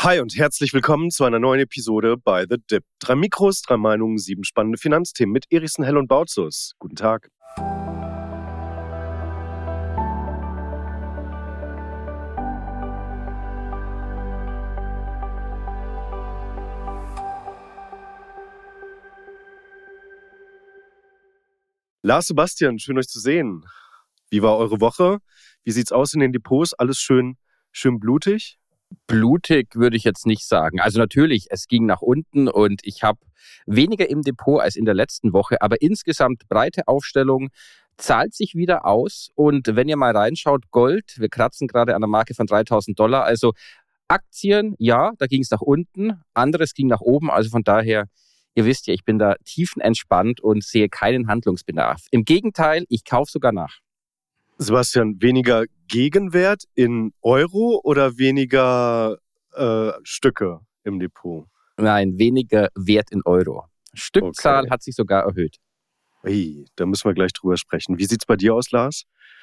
Hi und herzlich willkommen zu einer neuen Episode bei The Dip. 3 Mikros, 3 Meinungen, 7 spannende Finanzthemen mit Erichsen, Hell und Bautzus. Guten Tag. Lars, Sebastian, schön euch zu sehen. Wie war eure Woche? Wie sieht's aus in den Depots? Alles schön blutig? Blutig würde ich jetzt nicht sagen. Also natürlich, es ging nach unten und ich habe weniger im Depot als in der letzten Woche, aber insgesamt breite Aufstellung, zahlt sich wieder aus. Und wenn ihr mal reinschaut, Gold, wir kratzen gerade an der Marke von $3.000. Also Aktien, ja, da ging es nach unten, anderes ging nach oben. Also von daher, ihr wisst ja, ich bin da tiefenentspannt und sehe keinen Handlungsbedarf. Im Gegenteil, ich kaufe sogar nach. Sebastian, weniger Gegenwert in Euro oder weniger Stücke im Depot? Nein, weniger Wert in Euro. Stückzahl hat sich sogar erhöht. Hey, da müssen wir gleich drüber sprechen. Wie sieht's bei dir aus, Lars?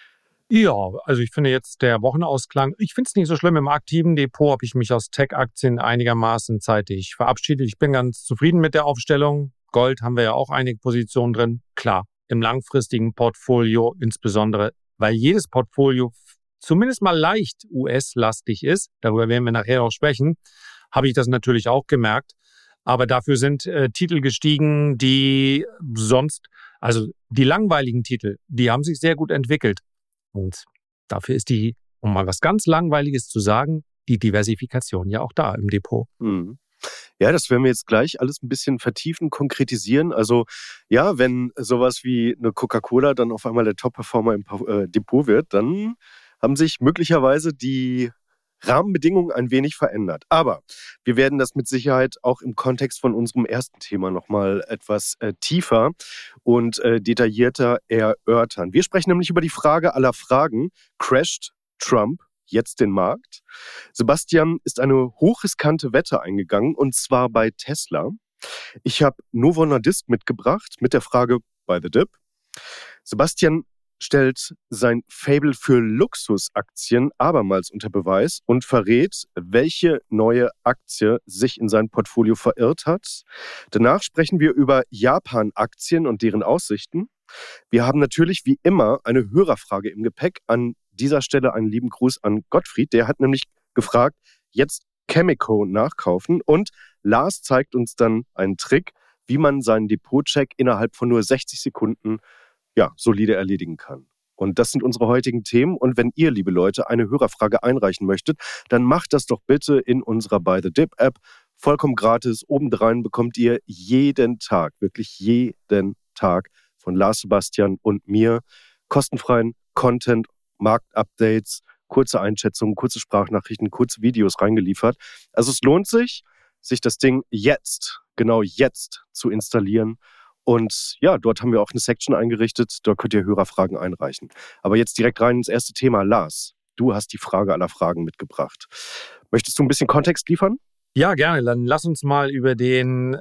Ja, also ich finde jetzt der Wochenausklang, ich finde es nicht so schlimm. Im aktiven Depot habe ich mich aus Tech-Aktien einigermaßen zeitig verabschiedet. Ich bin ganz zufrieden mit der Aufstellung. Gold haben wir ja auch einige Positionen drin. Klar, im langfristigen Portfolio insbesondere, weil jedes Portfolio zumindest mal leicht US-lastig ist, darüber werden wir nachher auch sprechen, habe ich das natürlich auch gemerkt. Aber dafür sind Titel gestiegen, die sonst, also die langweiligen Titel, die haben sich sehr gut entwickelt. Und dafür ist um mal was ganz Langweiliges zu sagen, die Diversifikation ja auch da im Depot. Mhm. Ja, das werden wir jetzt gleich alles ein bisschen vertiefen, konkretisieren. Also ja, wenn sowas wie eine Coca-Cola dann auf einmal der Top-Performer im Depot wird, dann haben sich möglicherweise die Rahmenbedingungen ein wenig verändert. Aber wir werden das mit Sicherheit auch im Kontext von unserem ersten Thema nochmal etwas tiefer und detaillierter erörtern. Wir sprechen nämlich über die Frage aller Fragen: Crasht Trump jetzt den Markt? Sebastian ist eine hochriskante Wette eingegangen, und zwar bei Tesla. Ich habe Novo Nordisk mitgebracht mit der Frage bei The Dip. Sebastian stellt sein Faible für Luxusaktien abermals unter Beweis und verrät, welche neue Aktie sich in sein Portfolio verirrt hat. Danach sprechen wir über Japan-Aktien und deren Aussichten. Wir haben natürlich wie immer eine Hörerfrage im Gepäck. An dieser Stelle einen lieben Gruß an Gottfried. Der hat nämlich gefragt, jetzt Chemico nachkaufen. Und Lars zeigt uns dann einen Trick, wie man seinen Depotcheck innerhalb von nur 60 Sekunden solide erledigen kann. Und das sind unsere heutigen Themen. Und wenn ihr, liebe Leute, eine Hörerfrage einreichen möchtet, dann macht das doch bitte in unserer By The Dip App. Vollkommen gratis. Obendrein bekommt ihr jeden Tag, wirklich jeden Tag von Lars, Sebastian und mir kostenfreien Content, Marktupdates, kurze Einschätzungen, kurze Sprachnachrichten, kurze Videos reingeliefert. Also es lohnt sich das Ding genau jetzt zu installieren. Und ja, dort haben wir auch eine Section eingerichtet, dort könnt ihr Hörerfragen einreichen. Aber jetzt direkt rein ins erste Thema. Lars, du hast die Frage aller Fragen mitgebracht. Möchtest du ein bisschen Kontext liefern? Ja, gerne. Dann lass uns mal über den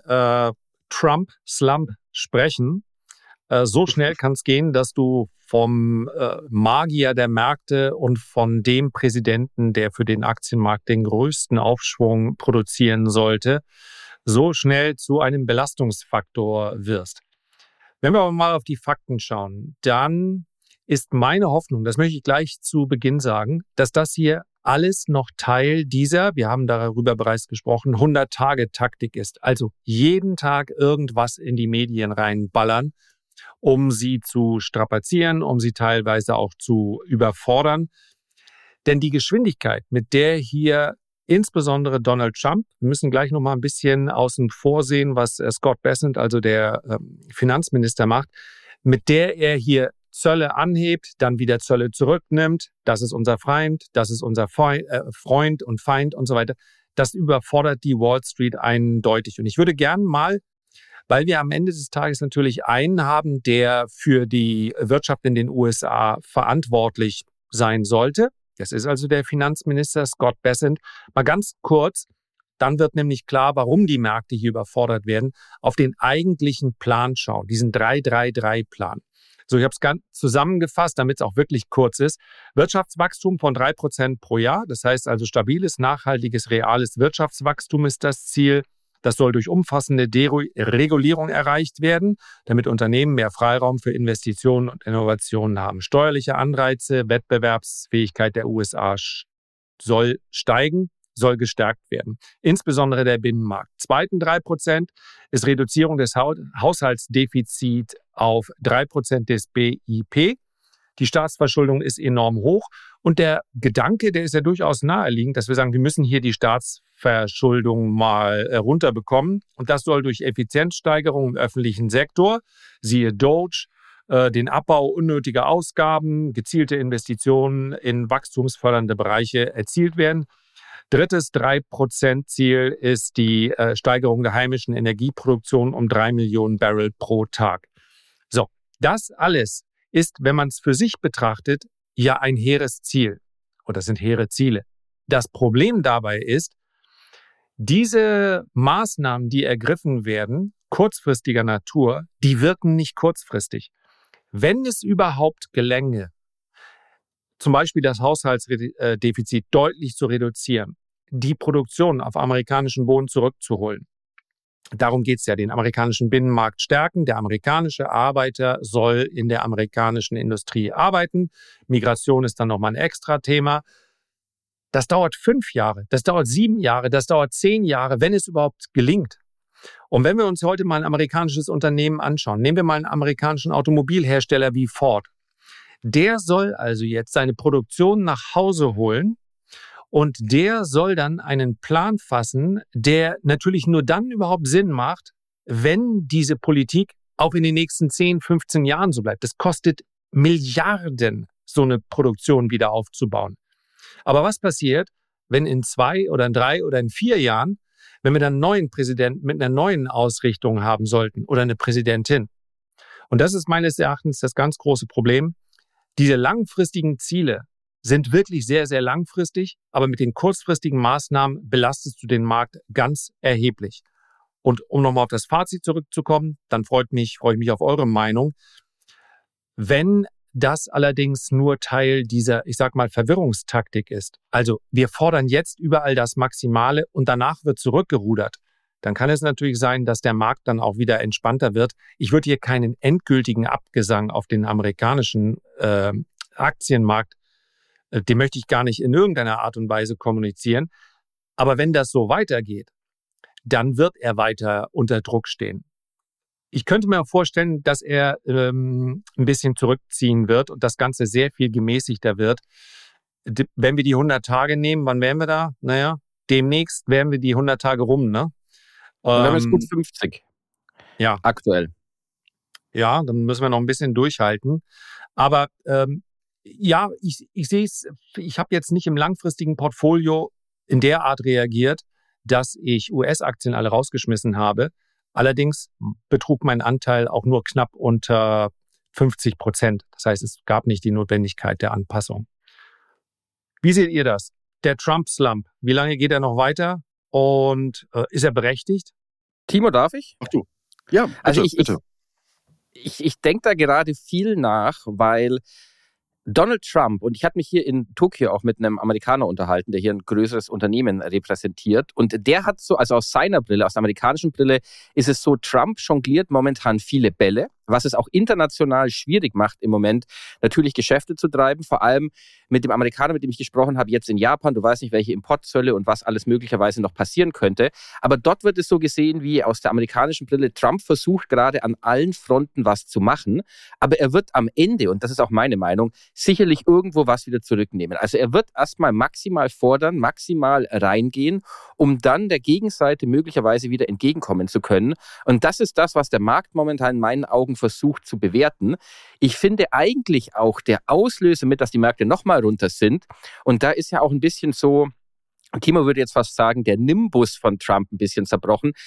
Trump-Slump sprechen. So schnell kann es gehen, dass du vom Magier der Märkte und von dem Präsidenten, der für den Aktienmarkt den größten Aufschwung produzieren sollte, so schnell zu einem Belastungsfaktor wirst. Wenn wir aber mal auf die Fakten schauen, dann ist meine Hoffnung, das möchte ich gleich zu Beginn sagen, dass das hier alles noch Teil dieser, wir haben darüber bereits gesprochen, 100-Tage-Taktik ist. Also jeden Tag irgendwas in die Medien reinballern, um sie zu strapazieren, um sie teilweise auch zu überfordern. Denn die Geschwindigkeit, mit der hier insbesondere Donald Trump, wir müssen gleich noch mal ein bisschen außen vor sehen, was Scott Bessent, also der Finanzminister, macht, mit der er hier Zölle anhebt, dann wieder Zölle zurücknimmt. Das ist unser Feind, das ist unser Freund und Feind und so weiter. Das überfordert die Wall Street eindeutig. Und ich würde gern mal, weil wir am Ende des Tages natürlich einen haben, der für die Wirtschaft in den USA verantwortlich sein sollte. Das ist also der Finanzminister Scott Bessent. Mal ganz kurz, dann wird nämlich klar, warum die Märkte hier überfordert werden, auf den eigentlichen Plan schauen, diesen 3-3-3-Plan. So, ich habe es ganz zusammengefasst, damit es auch wirklich kurz ist. Wirtschaftswachstum von 3% pro Jahr. Das heißt also stabiles, nachhaltiges, reales Wirtschaftswachstum ist das Ziel. Das soll durch umfassende Deregulierung erreicht werden, damit Unternehmen mehr Freiraum für Investitionen und Innovationen haben. Steuerliche Anreize, Wettbewerbsfähigkeit der USA soll steigen, soll gestärkt werden. Insbesondere der Binnenmarkt. Zweiten 3% ist Reduzierung des Haushaltsdefizits auf 3% des BIP. Die Staatsverschuldung ist enorm hoch. Und der Gedanke, der ist ja durchaus naheliegend, dass wir sagen, wir müssen hier die Staatsverschuldung mal runterbekommen. Und das soll durch Effizienzsteigerung im öffentlichen Sektor, siehe Doge, den Abbau unnötiger Ausgaben, gezielte Investitionen in wachstumsfördernde Bereiche erzielt werden. Drittes 3%-Ziel ist die Steigerung der heimischen Energieproduktion um 3 Millionen Barrel pro Tag. So, das alles ist, wenn man es für sich betrachtet, ja ein hehres Ziel. Und das sind hehre Ziele. Das Problem dabei ist, diese Maßnahmen, die ergriffen werden, kurzfristiger Natur, die wirken nicht kurzfristig. Wenn es überhaupt gelänge, zum Beispiel das Haushaltsdefizit deutlich zu reduzieren, die Produktion auf amerikanischen Boden zurückzuholen. Darum geht es ja, den amerikanischen Binnenmarkt stärken. Der amerikanische Arbeiter soll in der amerikanischen Industrie arbeiten. Migration ist dann nochmal ein extra Thema. Das dauert 5 Jahre, das dauert 7 Jahre, das dauert 10 Jahre, wenn es überhaupt gelingt. Und wenn wir uns heute mal ein amerikanisches Unternehmen anschauen, nehmen wir mal einen amerikanischen Automobilhersteller wie Ford. Der soll also jetzt seine Produktion nach Hause holen und der soll dann einen Plan fassen, der natürlich nur dann überhaupt Sinn macht, wenn diese Politik auch in den nächsten 10, 15 Jahren so bleibt. Das kostet Milliarden, so eine Produktion wieder aufzubauen. Aber was passiert, wenn in 2 oder in 3 oder in 4 Jahren, wenn wir dann einen neuen Präsidenten mit einer neuen Ausrichtung haben sollten oder eine Präsidentin? Und das ist meines Erachtens das ganz große Problem. Diese langfristigen Ziele sind wirklich sehr, sehr langfristig, aber mit den kurzfristigen Maßnahmen belastest du den Markt ganz erheblich. Und um nochmal auf das Fazit zurückzukommen, dann freue ich mich auf eure Meinung. Wenn das allerdings nur Teil dieser, ich sag mal, Verwirrungstaktik ist, also wir fordern jetzt überall das Maximale und danach wird zurückgerudert, dann kann es natürlich sein, dass der Markt dann auch wieder entspannter wird. Ich würde hier keinen endgültigen Abgesang auf den amerikanischen Aktienmarkt, den möchte ich gar nicht in irgendeiner Art und Weise kommunizieren. Aber wenn das so weitergeht, dann wird er weiter unter Druck stehen. Ich könnte mir vorstellen, dass er ein bisschen zurückziehen wird und das Ganze sehr viel gemäßigter wird. Wenn wir die 100 Tage nehmen, wann wären wir da? Naja, demnächst wären wir die 100 Tage rum, ne? Und wir haben jetzt gut 50. Ja. Aktuell. Ja, dann müssen wir noch ein bisschen durchhalten. Aber ja, ich sehe es, ich habe jetzt nicht im langfristigen Portfolio in der Art reagiert, dass ich US-Aktien alle rausgeschmissen habe. Allerdings betrug mein Anteil auch nur knapp unter 50%. Das heißt, es gab nicht die Notwendigkeit der Anpassung. Wie seht ihr das? Der Trump-Slump, wie lange geht er noch weiter und ist er berechtigt? Timo, darf ich? Ach du. Ja, bitte, also bitte. Ich denke da gerade viel nach, weil Donald Trump, und ich hatte mich hier in Tokio auch mit einem Amerikaner unterhalten, der hier ein größeres Unternehmen repräsentiert, und der hat so, also aus seiner Brille, aus der amerikanischen Brille, ist es so, Trump jongliert momentan viele Bälle, was es auch international schwierig macht im Moment, natürlich Geschäfte zu treiben, vor allem mit dem Amerikaner, mit dem ich gesprochen habe, jetzt in Japan, du weißt nicht, welche Importzölle und was alles möglicherweise noch passieren könnte, aber dort wird es so gesehen, wie aus der amerikanischen Brille, Trump versucht gerade an allen Fronten was zu machen, aber er wird am Ende, und das ist auch meine Meinung, sicherlich irgendwo was wieder zurücknehmen. Also er wird erstmal maximal fordern, maximal reingehen, um dann der Gegenseite möglicherweise wieder entgegenkommen zu können. Und das ist das, was der Markt momentan in meinen Augen versucht zu bewerten. Ich finde eigentlich auch der Auslöser mit, dass die Märkte nochmal runter sind. Und da ist ja auch ein bisschen so, Timo würde jetzt fast sagen, der Nimbus von Trump ein bisschen zerbrochen.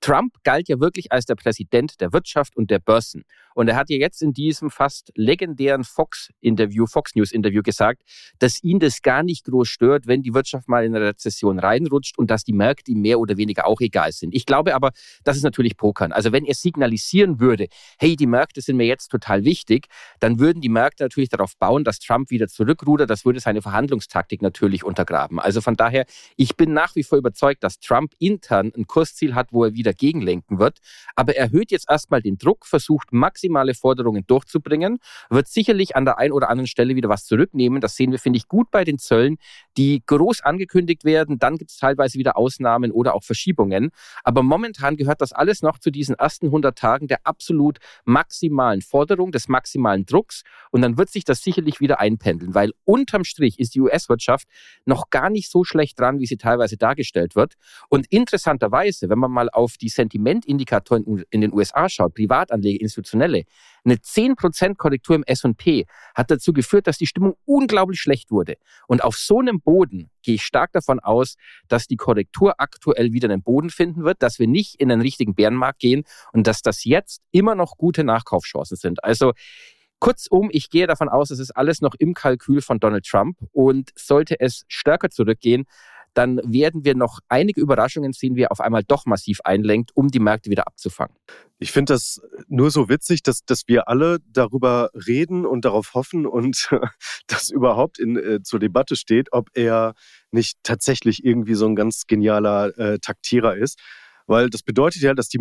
Trump galt ja wirklich als der Präsident der Wirtschaft und der Börsen. Und er hat ja jetzt in diesem fast legendären Fox News Interview gesagt, dass ihn das gar nicht groß stört, wenn die Wirtschaft mal in eine Rezession reinrutscht und dass die Märkte ihm mehr oder weniger auch egal sind. Ich glaube aber, das ist natürlich Pokern. Also wenn er signalisieren würde, hey, die Märkte sind mir jetzt total wichtig, dann würden die Märkte natürlich darauf bauen, dass Trump wieder zurückrudert. Das würde seine Verhandlungstaktik natürlich untergraben. Also von daher, ich bin nach wie vor überzeugt, dass Trump intern ein Kursziel hat, wo er wieder gegenlenken wird. Aber er erhöht jetzt erstmal den Druck, versucht maximale Forderungen durchzubringen, wird sicherlich an der einen oder anderen Stelle wieder was zurücknehmen. Das sehen wir, finde ich, gut bei den Zöllen, die groß angekündigt werden. Dann gibt es teilweise wieder Ausnahmen oder auch Verschiebungen. Aber momentan gehört das alles noch zu diesen ersten 100 Tagen der absolut maximalen Forderung, des maximalen Drucks. Und dann wird sich das sicherlich wieder einpendeln, weil unterm Strich ist die US-Wirtschaft noch gar nicht so schlecht dran, wie sie teilweise dargestellt wird. Und interessanterweise, wenn man mal auf die Sentimentindikatoren in den USA schaut, Privatanleger, Institutionelle, eine 10% Korrektur im S&P hat dazu geführt, dass die Stimmung unglaublich schlecht wurde. Und auf so einem Boden gehe ich stark davon aus, dass die Korrektur aktuell wieder einen Boden finden wird, dass wir nicht in einen richtigen Bärenmarkt gehen und dass das jetzt immer noch gute Nachkaufschancen sind. Also kurzum, ich gehe davon aus, es ist alles noch im Kalkül von Donald Trump und sollte es stärker zurückgehen, dann werden wir noch einige Überraschungen sehen, wie er auf einmal doch massiv einlenkt, um die Märkte wieder abzufangen. Ich finde das nur so witzig, dass wir alle darüber reden und darauf hoffen und das überhaupt zur Debatte steht, ob er nicht tatsächlich irgendwie so ein ganz genialer Taktierer ist. Weil das bedeutet ja, dass die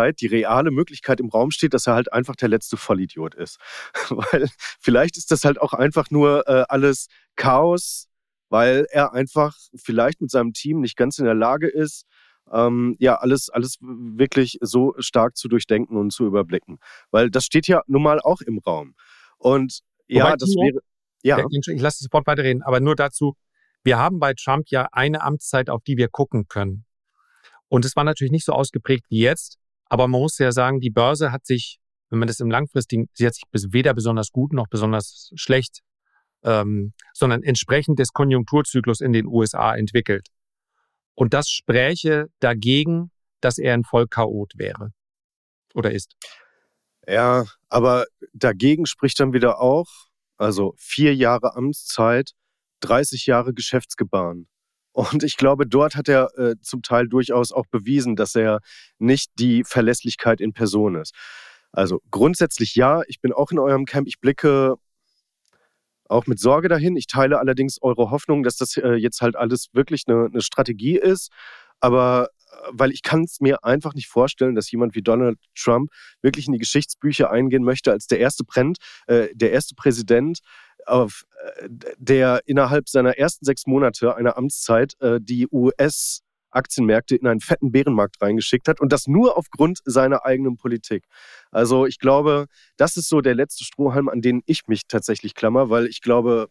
reale Möglichkeit im Raum steht, dass er halt einfach der letzte Vollidiot ist. Weil vielleicht ist das halt auch einfach nur alles Chaos, weil er einfach vielleicht mit seinem Team nicht ganz in der Lage ist, alles wirklich so stark zu durchdenken und zu überblicken. Weil das steht ja nun mal auch im Raum. Und ja, das wäre... Ja. Ich lasse dich sofort weiterreden, aber nur dazu, wir haben bei Trump ja eine Amtszeit, auf die wir gucken können. Und es war natürlich nicht so ausgeprägt wie jetzt, aber man muss ja sagen, die Börse hat sich, wenn man das im Langfristigen, sie hat sich weder besonders gut noch besonders schlecht sondern entsprechend des Konjunkturzyklus in den USA entwickelt. Und das spräche dagegen, dass er ein Vollchaot wäre oder ist. Ja, aber dagegen spricht dann wieder auch, also 4 Jahre Amtszeit, 30 Jahre Geschäftsgebaren. Und ich glaube, dort hat er zum Teil durchaus auch bewiesen, dass er nicht die Verlässlichkeit in Person ist. Also grundsätzlich ja, ich bin auch in eurem Camp, ich blicke auch mit Sorge dahin. Ich teile allerdings eure Hoffnung, dass das jetzt halt alles wirklich eine Strategie ist. Aber weil ich kann es mir einfach nicht vorstellen, dass jemand wie Donald Trump wirklich in die Geschichtsbücher eingehen möchte als der erste Präsident, der innerhalb seiner ersten 6 Monate einer Amtszeit die US-Aktienmärkte in einen fetten Bärenmarkt reingeschickt hat und das nur aufgrund seiner eigenen Politik. Also ich glaube, das ist so der letzte Strohhalm, an den ich mich tatsächlich klammer, weil ich glaube,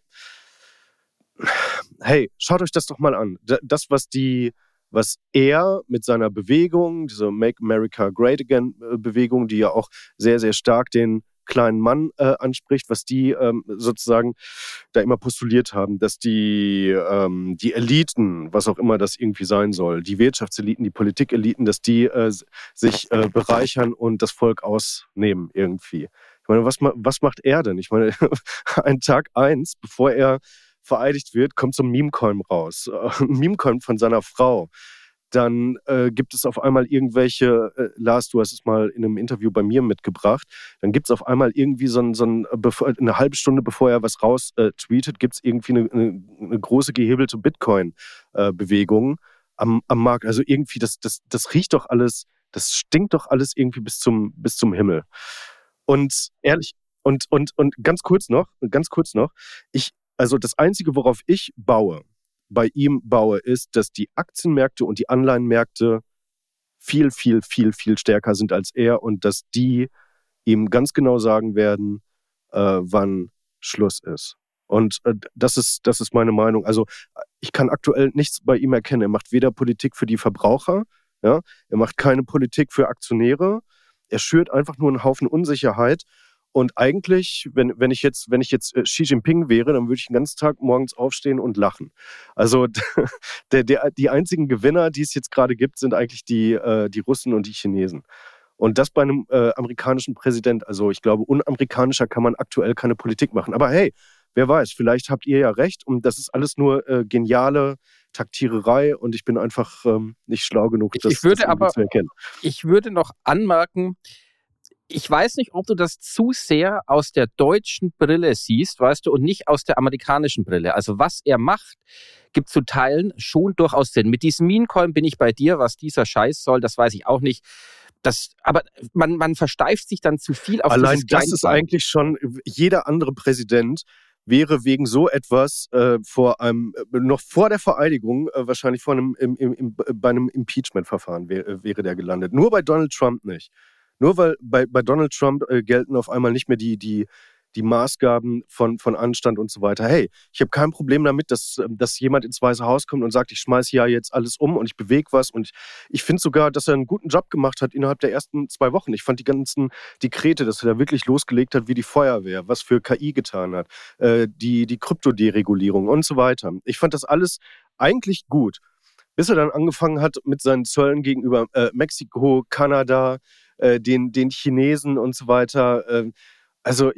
hey, schaut euch das doch mal an. Das, was er mit seiner Bewegung, diese Make America Great Again Bewegung, die ja auch sehr, sehr stark den kleinen Mann anspricht, was die sozusagen da immer postuliert haben, dass die Eliten, was auch immer das irgendwie sein soll, die Wirtschaftseliten, die Politikeliten, dass die sich bereichern und das Volk ausnehmen irgendwie. Ich meine, was macht er denn? Ich meine, an Tag 1, bevor er vereidigt wird, kommt so ein Meme-Coin raus. Ein Meme-Coin von seiner Frau. Dann gibt es auf einmal irgendwelche, Lars, du hast es mal in einem Interview bei mir mitgebracht, dann gibt es auf einmal irgendwie eine halbe Stunde bevor er was raus tweetet, gibt es irgendwie eine große gehebelte Bitcoin-Bewegung am Markt. Also irgendwie, das riecht doch alles, das stinkt doch alles irgendwie bis zum Himmel. Und ehrlich, und ganz kurz noch, also das Einzige, worauf ich bei ihm baue, ist, dass die Aktienmärkte und die Anleihenmärkte viel, viel, viel, viel stärker sind als er und dass die ihm ganz genau sagen werden, wann Schluss ist. Und das ist meine Meinung. Also ich kann aktuell nichts bei ihm erkennen. Er macht weder Politik für die Verbraucher, ja, er macht keine Politik für Aktionäre. Er schürt einfach nur einen Haufen Unsicherheit. Und eigentlich, wenn ich jetzt Xi Jinping wäre, dann würde ich den ganzen Tag morgens aufstehen und lachen. Also die einzigen Gewinner, die es jetzt gerade gibt, sind eigentlich die Russen und die Chinesen. Und das bei einem amerikanischen Präsident. Also ich glaube, unamerikanischer kann man aktuell keine Politik machen. Aber hey, wer weiß, vielleicht habt ihr ja recht. Und das ist alles nur geniale Taktiererei. Und ich bin einfach nicht schlau genug, das zu erkennen. Ich würde noch anmerken, ich weiß nicht, ob du das zu sehr aus der deutschen Brille siehst, weißt du, und nicht aus der amerikanischen Brille. Also was er macht, gibt zu Teilen schon durchaus Sinn. Mit diesem Meme-Coin bin ich bei dir, was dieser Scheiß soll, das weiß ich auch nicht. Aber man versteift sich dann zu viel auf allein das ist eigentlich schon, jeder andere Präsident wäre wegen so etwas noch vor der Vereidigung wahrscheinlich bei einem Impeachment-Verfahren wäre der gelandet. Nur bei Donald Trump nicht. Nur weil bei Donald Trump gelten auf einmal nicht mehr die Maßgaben von Anstand und so weiter. Hey, ich habe kein Problem damit, dass jemand ins Weiße Haus kommt und sagt, ich schmeiße ja jetzt alles um und ich bewege was. Und ich finde sogar, dass er einen guten Job gemacht hat innerhalb der ersten 2 Wochen. Ich fand die ganzen Dekrete, dass er da wirklich losgelegt hat wie die Feuerwehr, was für KI getan hat, die Kryptoderegulierung und so weiter. Ich fand das alles eigentlich gut. Bis er dann angefangen hat mit seinen Zöllen gegenüber Mexiko, Kanada, den Chinesen und so weiter. Also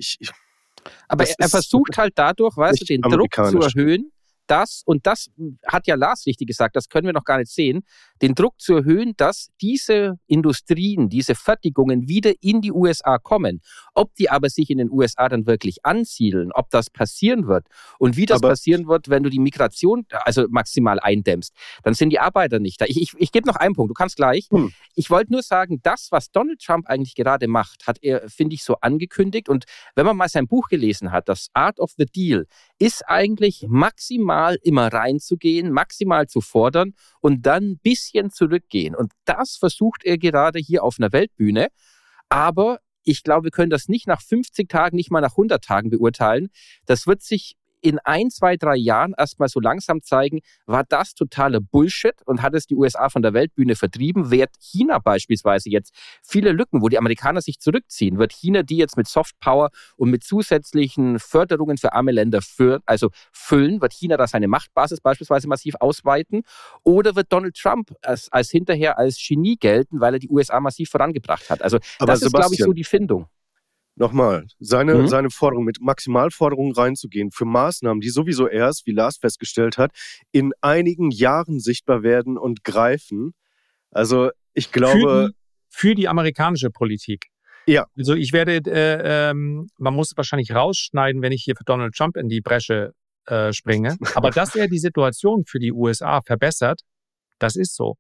aber er versucht halt dadurch, weißt du, den Druck zu erhöhen, das hat ja Lars richtig gesagt, das können wir noch gar nicht sehen, den Druck zu erhöhen, dass diese Industrien, diese Fertigungen wieder in die USA kommen. Ob die aber sich in den USA dann wirklich ansiedeln, ob das passieren wird und wie das passieren wird, wenn du die Migration also maximal eindämmst, dann sind die Arbeiter nicht da. Ich gebe noch einen Punkt, du kannst gleich. Ich wollte nur sagen, das, was Donald Trump eigentlich gerade macht, hat er, finde ich, so angekündigt. Und wenn man mal sein Buch gelesen hat, das Art of the Deal, ist eigentlich maximal immer reinzugehen, maximal zu fordern und dann ein bisschen zurückgehen. Und das versucht er gerade hier auf einer Weltbühne. Aber ich glaube, wir können das nicht nach 50 Tagen, nicht mal nach 100 Tagen beurteilen. Das wird sich in 1, 2, 3 Jahren erstmal so langsam zeigen, war das totaler Bullshit und hat es die USA von der Weltbühne vertrieben, während China beispielsweise jetzt viele Lücken, wo die Amerikaner sich zurückziehen, wird China die jetzt mit Softpower und mit zusätzlichen Förderungen für arme Länder füllen, wird China da seine Machtbasis beispielsweise massiv ausweiten oder wird Donald Trump als hinterher als Genie gelten, weil er die USA massiv vorangebracht hat. Also aber das ist, glaube ich, so die Findung. Nochmal, seine Forderung, mit Maximalforderungen reinzugehen für Maßnahmen, die sowieso erst, wie Lars festgestellt hat, in einigen Jahren sichtbar werden und greifen. Also ich glaube... Für die amerikanische Politik. Ja. Also ich werde, man muss wahrscheinlich rausschneiden, wenn ich hier für Donald Trump in die Bresche springe. Aber dass er die Situation für die USA verbessert, das ist so.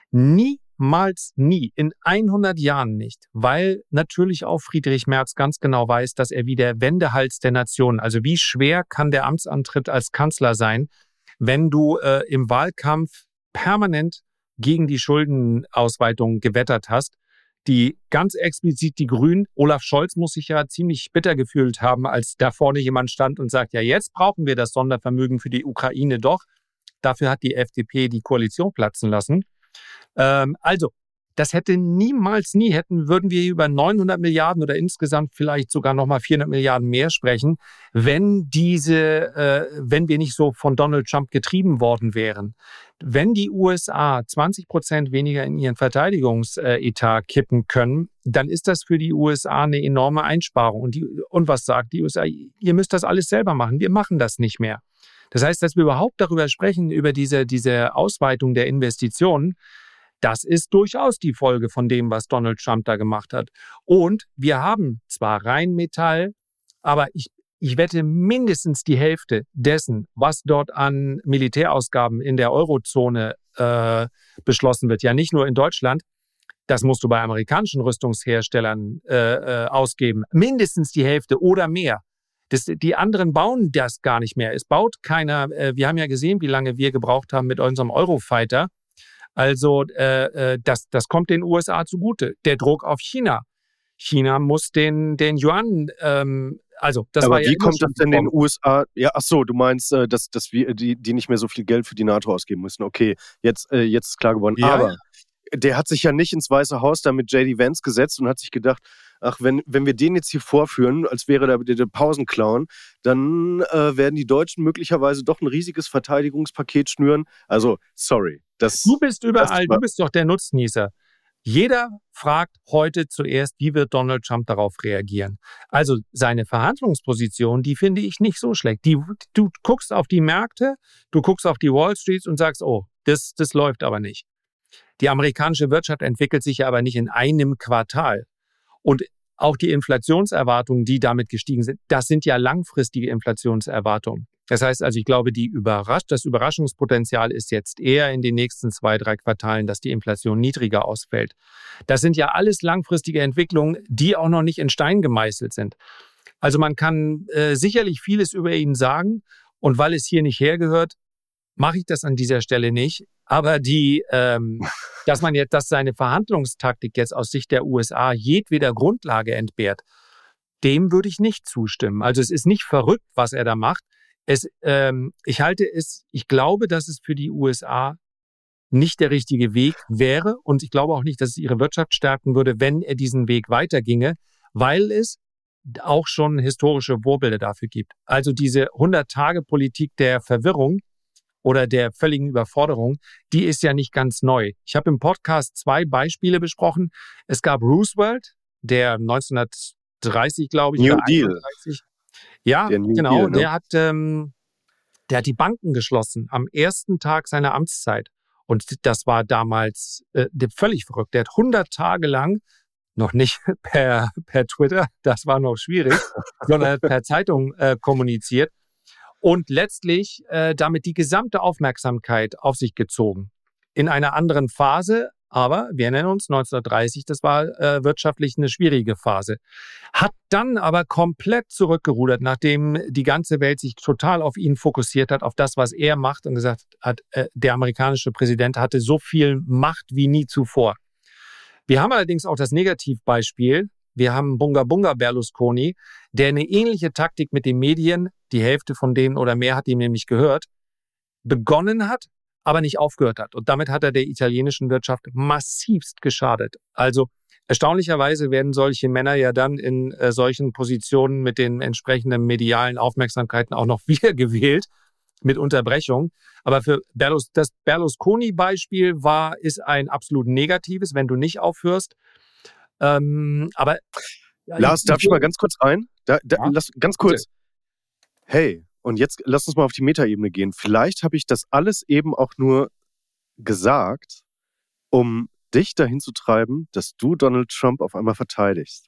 Niemals nie, in 100 Jahren nicht, weil natürlich auch Friedrich Merz ganz genau weiß, dass er wie der Wendehals der Nation, also wie schwer kann der Amtsantritt als Kanzler sein, wenn du im Wahlkampf permanent gegen die Schuldenausweitung gewettert hast, die ganz explizit die Grünen, Olaf Scholz muss sich ja ziemlich bitter gefühlt haben, als da vorne jemand stand und sagt, ja, jetzt brauchen wir das Sondervermögen für die Ukraine doch. Dafür hat die FDP die Koalition platzen lassen. Also, das würden wir über 900 Milliarden oder insgesamt vielleicht sogar nochmal 400 Milliarden mehr sprechen, wenn wir nicht so von Donald Trump getrieben worden wären. Wenn die USA 20% weniger in ihren Verteidigungsetat kippen können, dann ist das für die USA eine enorme Einsparung. Und was sagt die USA? Ihr müsst das alles selber machen. Wir machen das nicht mehr. Das heißt, dass wir überhaupt darüber sprechen, über diese Ausweitung der Investitionen, das ist durchaus die Folge von dem, was Donald Trump da gemacht hat. Und wir haben zwar Rheinmetall, aber ich wette mindestens die Hälfte dessen, was dort an Militärausgaben in der Eurozone beschlossen wird. Ja, nicht nur in Deutschland. Das musst du bei amerikanischen Rüstungsherstellern ausgeben. Mindestens die Hälfte oder mehr. Die anderen bauen das gar nicht mehr. Es baut keiner. Wir haben ja gesehen, wie lange wir gebraucht haben mit unserem Eurofighter. Also das kommt den USA zugute. Der Druck auf China. China muss den Yuan, das aber war ja wie kommt das denn den USA? Ja, ach so, du meinst, dass wir die nicht mehr so viel Geld für die NATO ausgeben müssen. Okay, jetzt ist klar geworden. Ja, aber der hat sich ja nicht ins Weiße Haus da mit J.D. Vance gesetzt und hat sich gedacht, ach, wenn wir den jetzt hier vorführen, als wäre der Pausenclown, dann werden die Deutschen möglicherweise doch ein riesiges Verteidigungspaket schnüren. Also, sorry. Du bist überall, du bist doch der Nutznießer. Jeder fragt heute zuerst, wie wird Donald Trump darauf reagieren. Also seine Verhandlungsposition, die finde ich nicht so schlecht. Du guckst auf die Märkte, du guckst auf die Wall Street und sagst, oh, das läuft aber nicht. Die amerikanische Wirtschaft entwickelt sich ja aber nicht in einem Quartal. Und auch die Inflationserwartungen, die damit gestiegen sind, das sind ja langfristige Inflationserwartungen. Das heißt also, ich glaube, das Überraschungspotenzial ist jetzt eher in den nächsten 2-3 Quartalen, dass die Inflation niedriger ausfällt. Das sind ja alles langfristige Entwicklungen, die auch noch nicht in Stein gemeißelt sind. Also man kann sicherlich vieles über ihn sagen. Und weil es hier nicht hergehört, mache ich das an dieser Stelle nicht. Aber dass seine Verhandlungstaktik jetzt aus Sicht der USA jedweder Grundlage entbehrt, dem würde ich nicht zustimmen. Also es ist nicht verrückt, was er da macht. Ich glaube, dass es für die USA nicht der richtige Weg wäre. Und ich glaube auch nicht, dass es ihre Wirtschaft stärken würde, wenn er diesen Weg weiterginge, weil es auch schon historische Vorbilder dafür gibt. Also diese 100-Tage-Politik der Verwirrung oder der völligen Überforderung, die ist ja nicht ganz neu. Ich habe im Podcast 2 Beispiele besprochen. Es gab Roosevelt, der 1930, glaube ich, New Deal. 31, ja, genau. Deal, ne? Der hat die Banken geschlossen am ersten Tag seiner Amtszeit. Und das war damals völlig verrückt. Der hat 100 Tage lang, noch nicht per Twitter, das war noch schwierig, sondern per Zeitung kommuniziert und letztlich damit die gesamte Aufmerksamkeit auf sich gezogen. In einer anderen Phase, aber wir erinnern uns, 1930, das war wirtschaftlich eine schwierige Phase. Hat dann aber komplett zurückgerudert, nachdem die ganze Welt sich total auf ihn fokussiert hat, auf das, was er macht und gesagt hat, der amerikanische Präsident hatte so viel Macht wie nie zuvor. Wir haben allerdings auch das Negativbeispiel. Wir haben Bunga Bunga Berlusconi, der eine ähnliche Taktik mit den Medien, die Hälfte von denen oder mehr hat ihm nämlich gehört, begonnen hat, aber nicht aufgehört hat. Und damit hat er der italienischen Wirtschaft massivst geschadet. Also erstaunlicherweise werden solche Männer ja dann in solchen Positionen mit den entsprechenden medialen Aufmerksamkeiten auch noch wiedergewählt, mit Unterbrechung. Aber für das Berlusconi-Beispiel ist ein absolut negatives, wenn du nicht aufhörst. Aber Lars, darf ich mal ganz kurz rein? Ganz kurz. Bitte. Hey, und jetzt lass uns mal auf die Metaebene gehen. Vielleicht habe ich das alles eben auch nur gesagt, um dich dahin zu treiben, dass du Donald Trump auf einmal verteidigst.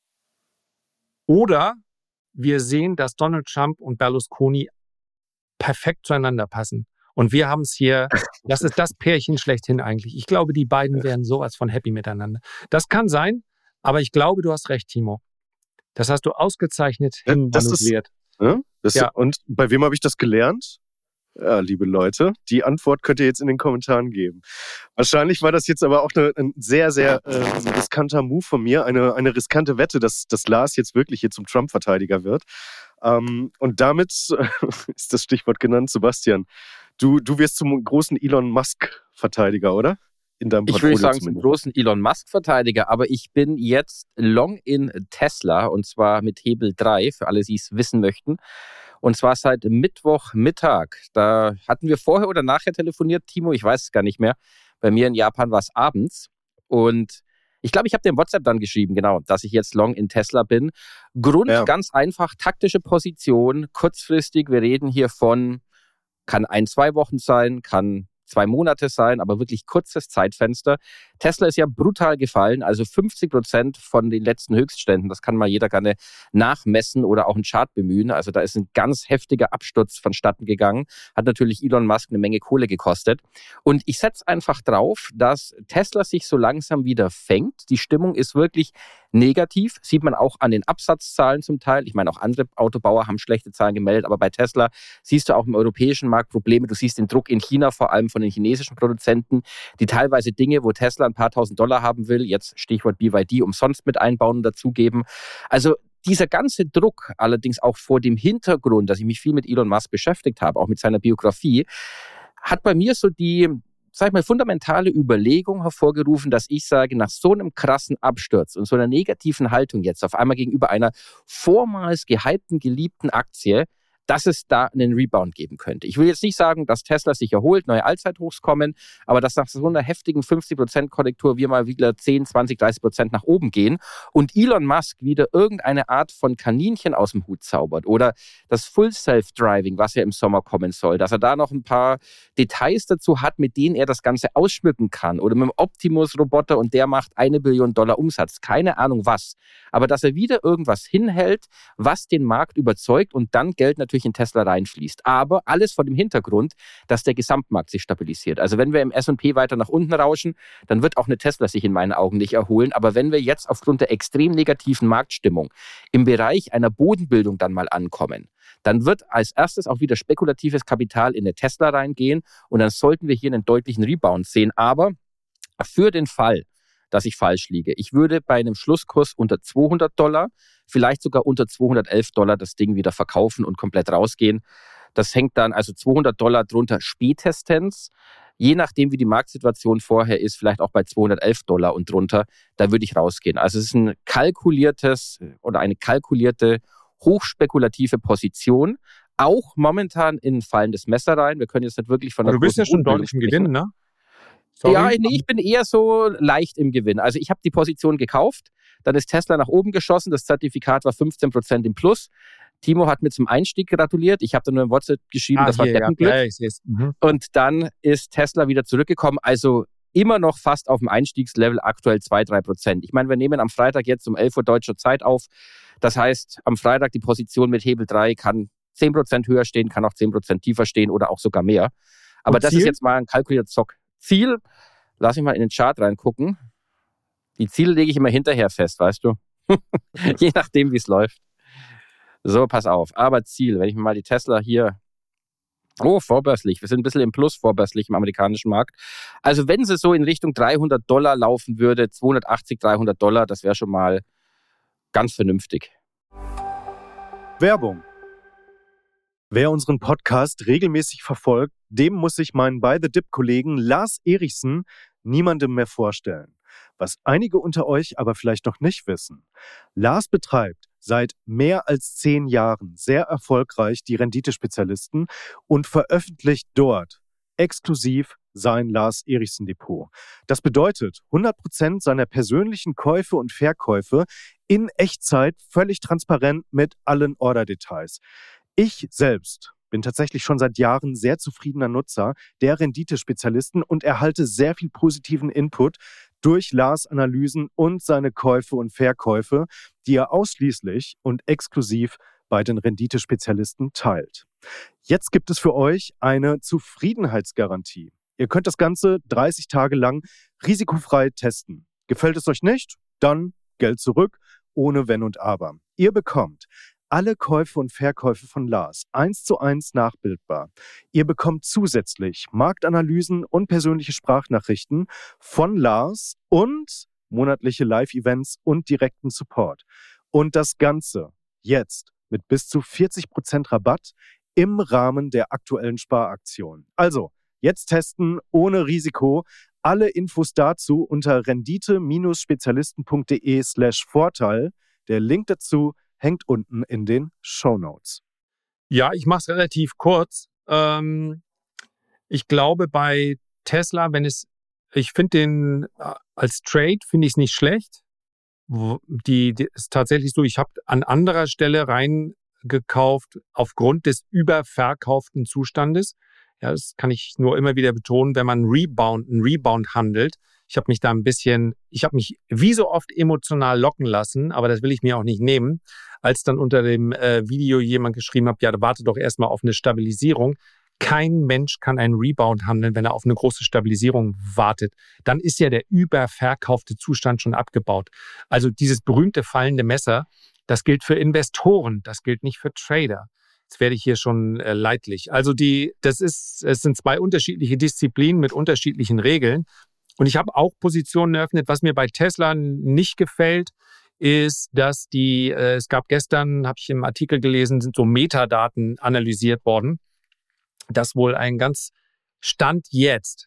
Oder wir sehen, dass Donald Trump und Berlusconi perfekt zueinander passen. Und wir haben es hier, das ist das Pärchen schlechthin eigentlich. Ich glaube, die beiden wären sowas von happy miteinander. Das kann sein, aber ich glaube, du hast recht, Timo. Das hast du ausgezeichnet hinmanövriert. Ja. Und bei wem habe ich das gelernt? Ja, liebe Leute, die Antwort könnt ihr jetzt in den Kommentaren geben. Wahrscheinlich war das jetzt aber auch ein sehr, sehr riskanter Move von mir, eine riskante Wette, dass Lars jetzt wirklich hier zum Trump-Verteidiger wird. Und damit ist das Stichwort genannt, Sebastian. Du wirst zum großen Elon Musk-Verteidiger, oder? In deinem Ich würde sagen zum großen Elon Musk-Verteidiger, aber ich bin jetzt long in Tesla und zwar mit Hebel 3, für alle, die es wissen möchten. Und zwar seit Mittwochmittag. Da hatten wir vorher oder nachher telefoniert, Timo, ich weiß es gar nicht mehr. Bei mir in Japan war es abends. Und ich glaube, ich habe dir im WhatsApp dann geschrieben, genau, dass ich jetzt long in Tesla bin. Grund ganz einfach, taktische Position, kurzfristig. Wir reden hier von, kann 1-2 Wochen sein, kann 2 Monate sein, aber wirklich kurzes Zeitfenster. Tesla ist ja brutal gefallen, also 50% von den letzten Höchstständen. Das kann mal jeder gerne nachmessen oder auch einen Chart bemühen. Also da ist ein ganz heftiger Absturz vonstatten gegangen. Hat natürlich Elon Musk eine Menge Kohle gekostet. Und ich setze einfach drauf, dass Tesla sich so langsam wieder fängt. Die Stimmung ist wirklich negativ. Sieht man auch an den Absatzzahlen zum Teil. Ich meine, auch andere Autobauer haben schlechte Zahlen gemeldet, aber bei Tesla siehst du auch im europäischen Markt Probleme. Du siehst den Druck in China, vor allem von den chinesischen Produzenten, die teilweise Dinge, wo Tesla ein paar $1.000 haben will, jetzt Stichwort BYD, umsonst mit einbauen und dazugeben. Also dieser ganze Druck, allerdings auch vor dem Hintergrund, dass ich mich viel mit Elon Musk beschäftigt habe, auch mit seiner Biografie, hat bei mir so die fundamentale Überlegung hervorgerufen, dass ich sage, nach so einem krassen Absturz und so einer negativen Haltung jetzt auf einmal gegenüber einer vormals gehypten, geliebten Aktie, dass es da einen Rebound geben könnte. Ich will jetzt nicht sagen, dass Tesla sich erholt, neue Allzeithochs kommen, aber dass nach so einer heftigen 50% Korrektur wir mal wieder 10, 20, 30% nach oben gehen und Elon Musk wieder irgendeine Art von Kaninchen aus dem Hut zaubert oder das Full Self-Driving, was ja im Sommer kommen soll, dass er da noch ein paar Details dazu hat, mit denen er das Ganze ausschmücken kann oder mit dem Optimus-Roboter und der macht $1 Billion Umsatz, keine Ahnung was, aber dass er wieder irgendwas hinhält, was den Markt überzeugt und dann Geld natürlich in Tesla reinfließt. Aber alles vor dem Hintergrund, dass der Gesamtmarkt sich stabilisiert. Also wenn wir im S&P weiter nach unten rauschen, dann wird auch eine Tesla sich in meinen Augen nicht erholen. Aber wenn wir jetzt aufgrund der extrem negativen Marktstimmung im Bereich einer Bodenbildung dann mal ankommen, dann wird als erstes auch wieder spekulatives Kapital in eine Tesla reingehen und dann sollten wir hier einen deutlichen Rebound sehen. Aber für den Fall, dass ich falsch liege. Ich würde bei einem Schlusskurs unter $200, vielleicht sogar unter $211 das Ding wieder verkaufen und komplett rausgehen. Das hängt dann also $200 drunter spätestens. Je nachdem, wie die Marktsituation vorher ist, vielleicht auch bei $211 und drunter, da würde ich rausgehen. Also es ist ein kalkuliertes oder eine kalkulierte, hochspekulative Position. Auch momentan in fallendes Messer rein. Wir können jetzt nicht wirklich von der Du bist ja schon deutlich im Gewinn, ne? Sorry. Ja, nee, ich bin eher so leicht im Gewinn. Also ich habe die Position gekauft, dann ist Tesla nach oben geschossen, das Zertifikat war 15% im Plus. Timo hat mir zum Einstieg gratuliert. Ich habe dann nur im WhatsApp geschrieben, das war Deppenglück. Ja, ich seh's. Und dann ist Tesla wieder zurückgekommen. Also immer noch fast auf dem Einstiegslevel, aktuell 2-3%. Ich meine, wir nehmen am Freitag jetzt um 11 Uhr deutscher Zeit auf. Das heißt, am Freitag die Position mit Hebel 3 kann 10% höher stehen, kann auch 10% tiefer stehen oder auch sogar mehr. Aber das ist jetzt mal ein kalkulierter Zock. Ziel, lass mich mal in den Chart reingucken. Die Ziele lege ich immer hinterher fest, weißt du? Je nachdem, wie es läuft. So, pass auf. Aber Ziel, wenn ich mir mal die Tesla hier... Oh, vorbörslich. Wir sind ein bisschen im Plus vorbörslich im amerikanischen Markt. Also wenn sie so in Richtung $300 laufen würde, $280, $300, das wäre schon mal ganz vernünftig. Werbung. Wer unseren Podcast regelmäßig verfolgt, dem muss ich meinen By the Dip-Kollegen Lars Erichsen niemandem mehr vorstellen. Was einige unter euch aber vielleicht noch nicht wissen. Lars betreibt seit mehr als 10 Jahren sehr erfolgreich die Renditespezialisten und veröffentlicht dort exklusiv sein Lars Erichsen Depot. Das bedeutet 100% seiner persönlichen Käufe und Verkäufe in Echtzeit, völlig transparent mit allen Orderdetails. Ich selbst bin tatsächlich schon seit Jahren sehr zufriedener Nutzer der Renditespezialisten und erhalte sehr viel positiven Input durch Lars Analysen und seine Käufe und Verkäufe, die er ausschließlich und exklusiv bei den Renditespezialisten teilt. Jetzt gibt es für euch eine Zufriedenheitsgarantie. Ihr könnt das Ganze 30 Tage lang risikofrei testen. Gefällt es euch nicht? Dann Geld zurück, ohne Wenn und Aber. Ihr bekommt alle Käufe und Verkäufe von Lars 1:1 nachbildbar. Ihr bekommt zusätzlich Marktanalysen und persönliche Sprachnachrichten von Lars und monatliche Live-Events und direkten Support. Und das Ganze jetzt mit bis zu 40% Rabatt im Rahmen der aktuellen Sparaktion. Also, jetzt testen ohne Risiko. Alle Infos dazu unter rendite-spezialisten.de/Vorteil. Der Link dazu hängt unten in den Shownotes. Ja, ich mache es relativ kurz. Ich glaube bei Tesla, ich finde den als Trade finde ich es nicht schlecht. Die ist tatsächlich so, ich habe an anderer Stelle reingekauft aufgrund des überverkauften Zustandes. Ja, das kann ich nur immer wieder betonen, wenn man einen Rebound handelt. Ich habe mich wie so oft emotional locken lassen, aber das will ich mir auch nicht nehmen. Als dann unter dem Video jemand geschrieben hat, ja, warte doch erstmal auf eine Stabilisierung. Kein Mensch kann einen Rebound handeln, wenn er auf eine große Stabilisierung wartet. Dann ist ja der überverkaufte Zustand schon abgebaut. Also dieses berühmte fallende Messer, das gilt für Investoren, das gilt nicht für Trader. Jetzt werde ich hier schon leidlich. Also es sind 2 unterschiedliche Disziplinen mit unterschiedlichen Regeln. Und ich habe auch Positionen eröffnet. Was mir bei Tesla nicht gefällt, ist, dass es gab gestern, habe ich im Artikel gelesen, sind so Metadaten analysiert worden, dass wohl ein ganz Stand jetzt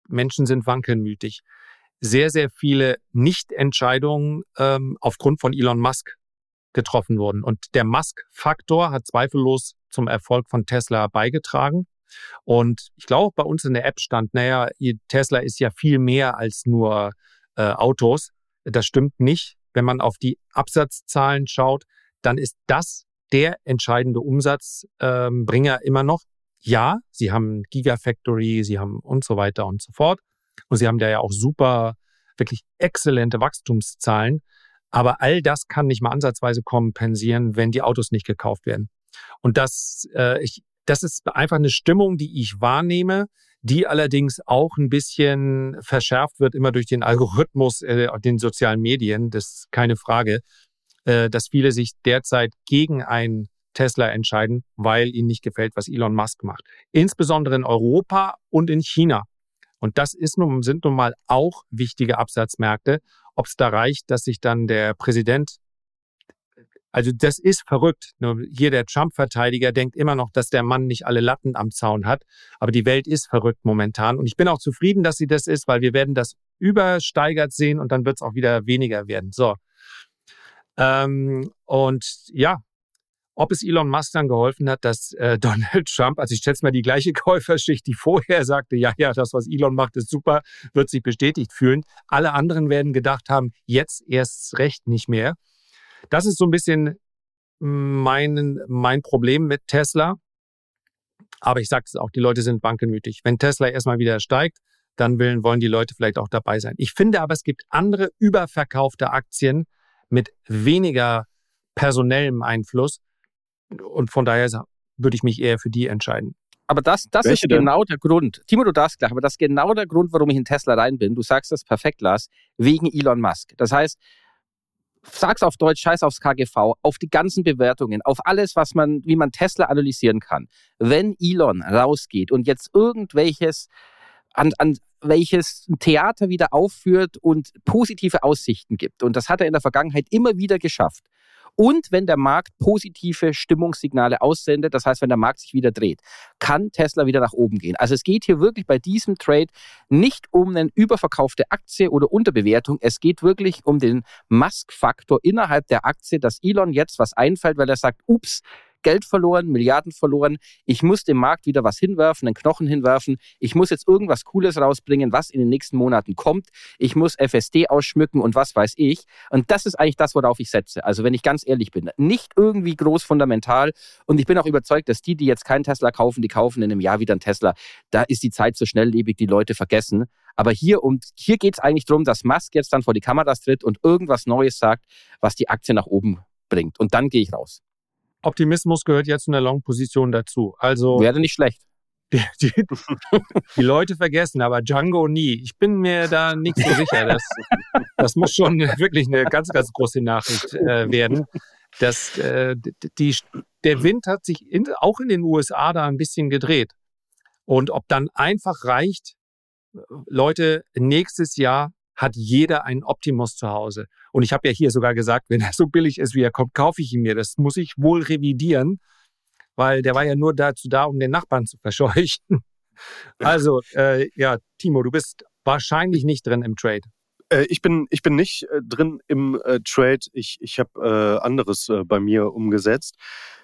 Menschen sind wankelmütig. Sehr, sehr viele Nichtentscheidungen aufgrund von Elon Musk getroffen wurden. Und der Musk-Faktor hat zweifellos zum Erfolg von Tesla beigetragen. Und ich glaube, bei uns in der App stand, Tesla ist ja viel mehr als nur Autos. Das stimmt nicht. Wenn man auf die Absatzzahlen schaut, dann ist das der entscheidende Umsatzbringer immer noch. Ja, sie haben Gigafactory, sie haben und so weiter und so fort. Und sie haben da ja auch super, wirklich exzellente Wachstumszahlen. Aber all das kann nicht mal ansatzweise kompensieren, wenn die Autos nicht gekauft werden. Und das ist einfach eine Stimmung, die ich wahrnehme, die allerdings auch ein bisschen verschärft wird, immer durch den Algorithmus, den sozialen Medien. Das ist keine Frage, dass viele sich derzeit gegen einen Tesla entscheiden, weil ihnen nicht gefällt, was Elon Musk macht. Insbesondere in Europa und in China. Und das sind nun mal auch wichtige Absatzmärkte. Ob es da reicht, dass sich dann der Präsident, also das ist verrückt. Nur hier der Trump-Verteidiger denkt immer noch, dass der Mann nicht alle Latten am Zaun hat. Aber die Welt ist verrückt momentan. Und ich bin auch zufrieden, dass sie das ist, weil wir werden das übersteigert sehen und dann wird es auch wieder weniger werden. So. Und ja, ob es Elon Musk dann geholfen hat, dass Donald Trump, also ich schätze mal die gleiche Käuferschicht, die vorher sagte, ja, das, was Elon macht, ist super, wird sich bestätigt fühlen. Alle anderen werden gedacht haben, jetzt erst recht nicht mehr. Das ist so ein bisschen mein Problem mit Tesla. Aber ich sage es auch, die Leute sind wankelmütig. Wenn Tesla erstmal wieder steigt, dann wollen die Leute vielleicht auch dabei sein. Ich finde aber, es gibt andere überverkaufte Aktien mit weniger personellem Einfluss. Und von daher würde ich mich eher für die entscheiden. Aber das ist genau der Grund. Timo, du darfst gleich, aber das ist genau der Grund, warum ich in Tesla rein bin. Du sagst das perfekt, Lars, wegen Elon Musk. Das heißt, sag's auf Deutsch, scheiß aufs KGV, auf die ganzen Bewertungen, auf alles, wie man Tesla analysieren kann. Wenn Elon rausgeht und jetzt irgendwelches welches Theater wieder aufführt und positive Aussichten gibt, und das hat er in der Vergangenheit immer wieder geschafft, und wenn der Markt positive Stimmungssignale aussendet, das heißt, wenn der Markt sich wieder dreht, kann Tesla wieder nach oben gehen. Also es geht hier wirklich bei diesem Trade nicht um eine überverkaufte Aktie oder Unterbewertung. Es geht wirklich um den Musk-Faktor innerhalb der Aktie, dass Elon jetzt was einfällt, weil er sagt, ups, Geld verloren, Milliarden verloren. Ich muss dem Markt wieder was hinwerfen, einen Knochen hinwerfen. Ich muss jetzt irgendwas Cooles rausbringen, was in den nächsten Monaten kommt. Ich muss FSD ausschmücken und was weiß ich. Und das ist eigentlich das, worauf ich setze. Also wenn ich ganz ehrlich bin, nicht irgendwie groß fundamental. Und ich bin auch überzeugt, dass die jetzt keinen Tesla kaufen, die kaufen in einem Jahr wieder einen Tesla. Da ist die Zeit so schnelllebig, die Leute vergessen. Aber hier geht es eigentlich darum, dass Musk jetzt dann vor die Kameras tritt und irgendwas Neues sagt, was die Aktie nach oben bringt. Und dann gehe ich raus. Optimismus gehört ja zu einer Long-Position dazu. Also wäre nicht schlecht. Die Leute vergessen, aber Django nie. Ich bin mir da nicht so sicher. Das muss schon wirklich eine ganz, ganz große Nachricht werden. Der Wind hat sich auch in den USA da ein bisschen gedreht. Und ob dann einfach reicht, Leute, nächstes Jahr hat jeder einen Optimus zu Hause. Und ich habe ja hier sogar gesagt, wenn er so billig ist, wie er kommt, kaufe ich ihn mir. Das muss ich wohl revidieren, weil der war ja nur dazu da, um den Nachbarn zu verscheuchen. Also, Timo, du bist wahrscheinlich nicht drin im Trade. Ich bin nicht drin im Trade. Ich habe anderes bei mir umgesetzt.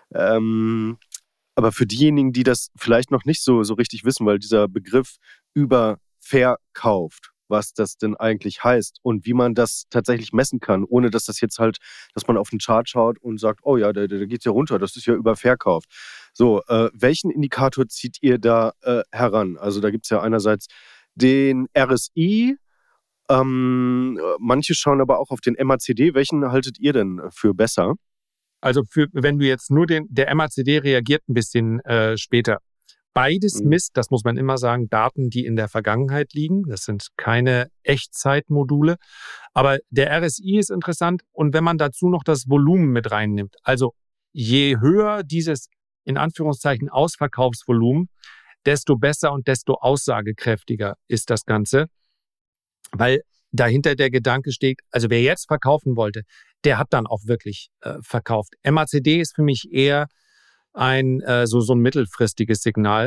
Aber für diejenigen, die das vielleicht noch nicht so richtig wissen, weil dieser Begriff überverkauft, was das denn eigentlich heißt und wie man das tatsächlich messen kann, ohne dass das jetzt halt, dass man auf den Chart schaut und sagt, oh ja, da geht's ja runter, das ist ja überverkauft. So, welchen Indikator zieht ihr da heran? Also da gibt's ja einerseits den RSI, manche schauen aber auch auf den MACD. Welchen haltet ihr denn für besser? Also wenn du jetzt nur der MACD reagiert ein bisschen später. Beides misst, das muss man immer sagen, Daten, die in der Vergangenheit liegen. Das sind keine Echtzeitmodule. Aber der RSI ist interessant. Und wenn man dazu noch das Volumen mit reinnimmt, also je höher dieses, in Anführungszeichen, Ausverkaufsvolumen, desto besser und desto aussagekräftiger ist das Ganze. Weil dahinter der Gedanke steht, also wer jetzt verkaufen wollte, der hat dann auch wirklich verkauft. MACD ist für mich eher so ein mittelfristiges Signal.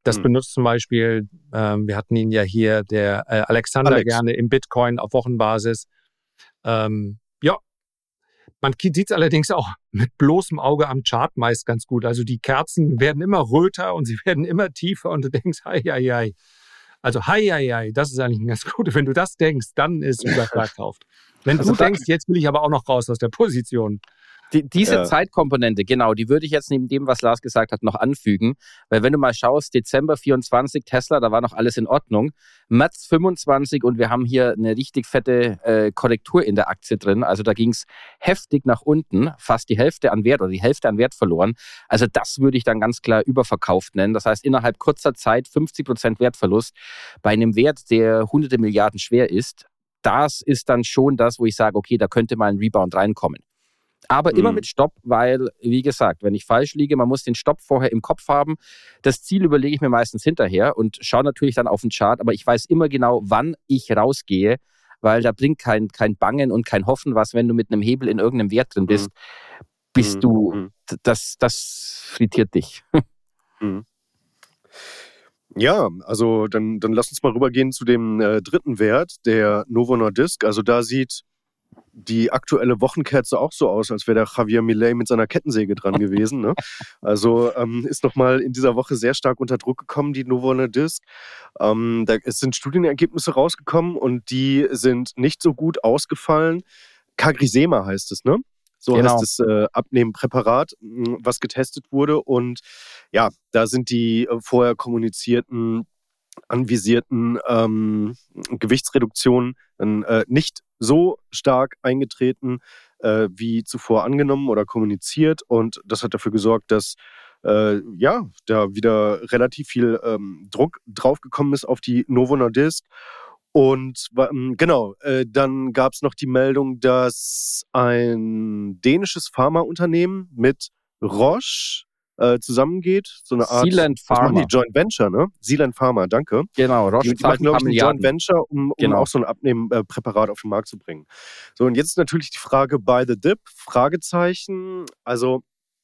Das benutzt zum Beispiel, wir hatten ihn ja hier, der Alexander gerne im Bitcoin auf Wochenbasis. Ja, man sieht es allerdings auch mit bloßem Auge am Chart meist ganz gut. Also die Kerzen werden immer röter und sie werden immer tiefer und du denkst, hei. Also hei, das ist eigentlich ein ganz Gute. Wenn du das denkst, dann ist überverkauft. Wenn du denkst, jetzt will ich aber auch noch raus aus der Position. Diese Zeitkomponente, genau, die würde ich jetzt neben dem, was Lars gesagt hat, noch anfügen. Weil wenn du mal schaust, Dezember 24, Tesla, da war noch alles in Ordnung. März 25 und wir haben hier eine richtig fette Korrektur in der Aktie drin. Also da ging es heftig nach unten, fast die Hälfte an Wert oder die Hälfte an Wert verloren. Also das würde ich dann ganz klar überverkauft nennen. Das heißt, innerhalb kurzer Zeit 50% Wertverlust bei einem Wert, der hunderte Milliarden schwer ist. Das ist dann schon das, wo ich sage, okay, da könnte mal ein Rebound reinkommen. Aber immer mit Stopp, weil, wie gesagt, wenn ich falsch liege, man muss den Stopp vorher im Kopf haben. Das Ziel überlege ich mir meistens hinterher und schaue natürlich dann auf den Chart, aber ich weiß immer genau, wann ich rausgehe, weil da bringt kein Bangen und kein Hoffen was, wenn du mit einem Hebel in irgendeinem Wert drin bist, das frittiert dich. Ja, also dann lass uns mal rübergehen zu dem dritten Wert, der Novo Nordisk. Also da sieht die aktuelle Wochenkerze auch so aus, als wäre der Javier Milei mit seiner Kettensäge dran gewesen. Ne? Also ist nochmal in dieser Woche sehr stark unter Druck gekommen, die Novo Nordisk. Es sind Studienergebnisse rausgekommen und die sind nicht so gut ausgefallen. CagriSema heißt es, ne? So heißt das Abnehmpräparat, was getestet wurde. Und ja, da sind die vorher kommunizierten, anvisierten Gewichtsreduktionen nicht so stark eingetreten, wie zuvor angenommen oder kommuniziert. Und das hat dafür gesorgt, dass da wieder relativ viel Druck draufgekommen ist auf die Novo Nordisk. Und dann gab es noch die Meldung, dass ein dänisches Pharmaunternehmen mit Roche zusammengeht. So eine Art Zealand Pharma. Joint Venture, ne? Zealand Pharma, danke. Genau, Roche die machen, glaube ich, ein Joint Venture, um auch so ein Abnehmpräparat auf den Markt zu bringen. So, und jetzt ist natürlich die Frage, buy the dip, Fragezeichen. Also,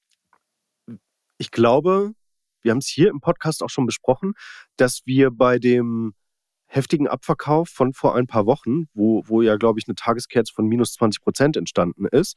ich glaube, wir haben es hier im Podcast auch schon besprochen, dass wir bei dem heftigen Abverkauf von vor ein paar Wochen, wo ja, glaube ich, eine Tageskerze von minus 20% entstanden ist,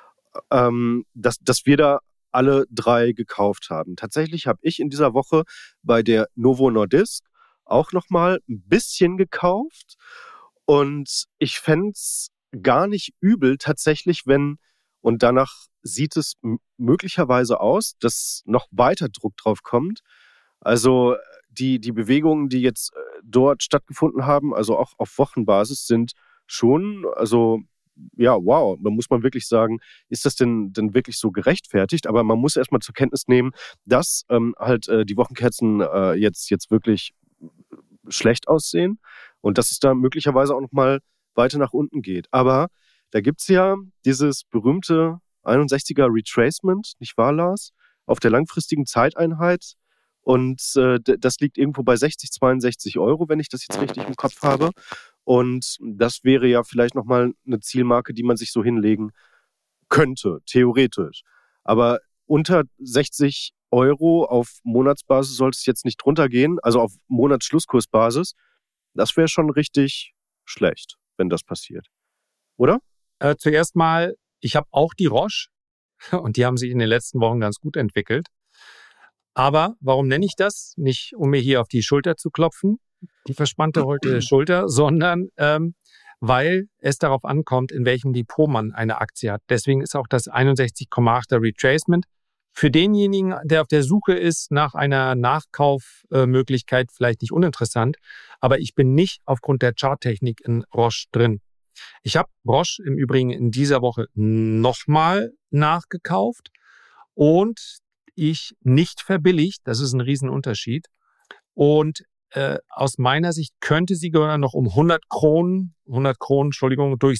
dass wir da alle drei gekauft haben. Tatsächlich habe ich in dieser Woche bei der Novo Nordisk auch nochmal ein bisschen gekauft und ich fände es gar nicht übel tatsächlich, und danach sieht es möglicherweise aus, dass noch weiter Druck drauf kommt. Also die Bewegungen, die jetzt dort stattgefunden haben, also auch auf Wochenbasis, sind schon, also ja, wow, da muss man wirklich sagen, ist das denn wirklich so gerechtfertigt? Aber man muss erstmal zur Kenntnis nehmen, dass die Wochenkerzen jetzt wirklich schlecht aussehen und dass es da möglicherweise auch nochmal weiter nach unten geht. Aber da gibt es ja dieses berühmte 61er Retracement, nicht wahr, Lars? Auf der langfristigen Zeiteinheit. Und das liegt irgendwo bei 60, 62 Euro, wenn ich das jetzt richtig im Kopf habe. Und das wäre ja vielleicht nochmal eine Zielmarke, die man sich so hinlegen könnte, theoretisch. Aber unter 60 Euro auf Monatsbasis sollte es jetzt nicht runtergehen, also auf Monatsschlusskursbasis. Das wäre schon richtig schlecht, wenn das passiert. Oder? Zuerst mal, ich habe auch die Roche und die haben sich in den letzten Wochen ganz gut entwickelt. Aber warum nenne ich das? Nicht, um mir hier auf die Schulter zu klopfen, die verspannte heute Schulter, sondern weil es darauf ankommt, in welchem Depot man eine Aktie hat. Deswegen ist auch das 61,8er Retracement für denjenigen, der auf der Suche ist nach einer Nachkaufmöglichkeit, vielleicht nicht uninteressant. Aber ich bin nicht aufgrund der Charttechnik in Roche drin. Ich habe Roche im Übrigen in dieser Woche nochmal nachgekauft und ich nicht verbilligt. Das ist ein Riesenunterschied. Und aus meiner Sicht könnte sie sogar noch um 100 Kronen, durch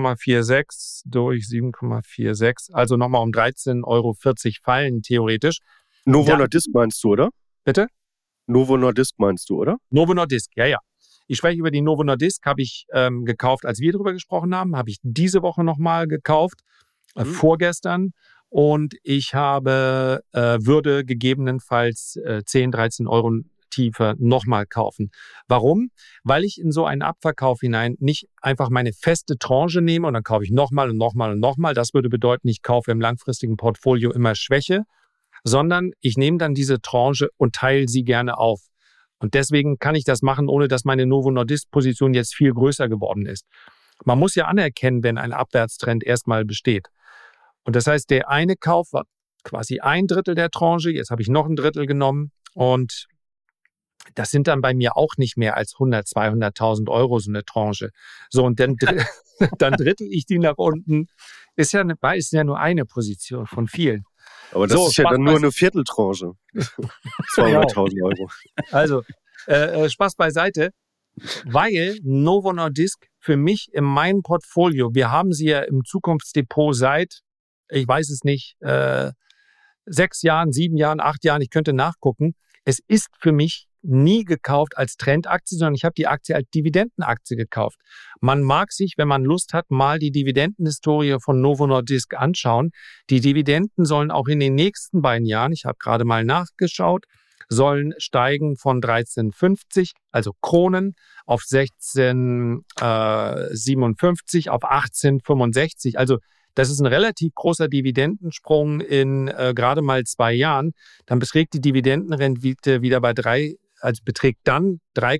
7,46, also nochmal um 13,40 Euro fallen, theoretisch. Novo Nordisk meinst du, oder? Bitte? Novo Nordisk meinst du, oder? Novo Nordisk, ja. Ich spreche über die Novo Nordisk, habe ich gekauft, als wir darüber gesprochen haben, habe ich diese Woche nochmal gekauft, vorgestern. Und ich würde gegebenenfalls 10, 13 Euro tiefer nochmal kaufen. Warum? Weil ich in so einen Abverkauf hinein nicht einfach meine feste Tranche nehme und dann kaufe ich nochmal und nochmal und nochmal. Das würde bedeuten, ich kaufe im langfristigen Portfolio immer Schwäche, sondern ich nehme dann diese Tranche und teile sie gerne auf. Und deswegen kann ich das machen, ohne dass meine Novo Nordisk-Position jetzt viel größer geworden ist. Man muss ja anerkennen, wenn ein Abwärtstrend erstmal besteht. Und das heißt, der eine Kauf war quasi 1/3 der Tranche, jetzt habe ich noch 1/3 genommen und das sind dann bei mir auch nicht mehr als 100.000, 200.000 Euro so eine Tranche. So, und dann, dann drittel ich die nach unten. Ist ja nur eine Position von vielen. Aber das ist ja dann nur eine Vierteltranche. 200.000 Euro. Also, Spaß beiseite, weil Novo Nordisk für mich in meinem Portfolio, wir haben sie ja im Zukunftsdepot seit, ich weiß es nicht, 6 Jahren, 7 Jahren, 8 Jahren, ich könnte nachgucken. Es ist für mich nie gekauft als Trendaktie, sondern ich habe die Aktie als Dividendenaktie gekauft. Man mag sich, wenn man Lust hat, mal die Dividendenhistorie von Novo Nordisk anschauen. Die Dividenden sollen auch in den nächsten beiden Jahren, ich habe gerade mal nachgeschaut, sollen steigen von 13,50, also Kronen, auf 16,57, auf 18,65. Also das ist ein relativ großer Dividendensprung in gerade mal 2 Jahren. Dann beträgt die Dividendenrendite wieder beträgt dann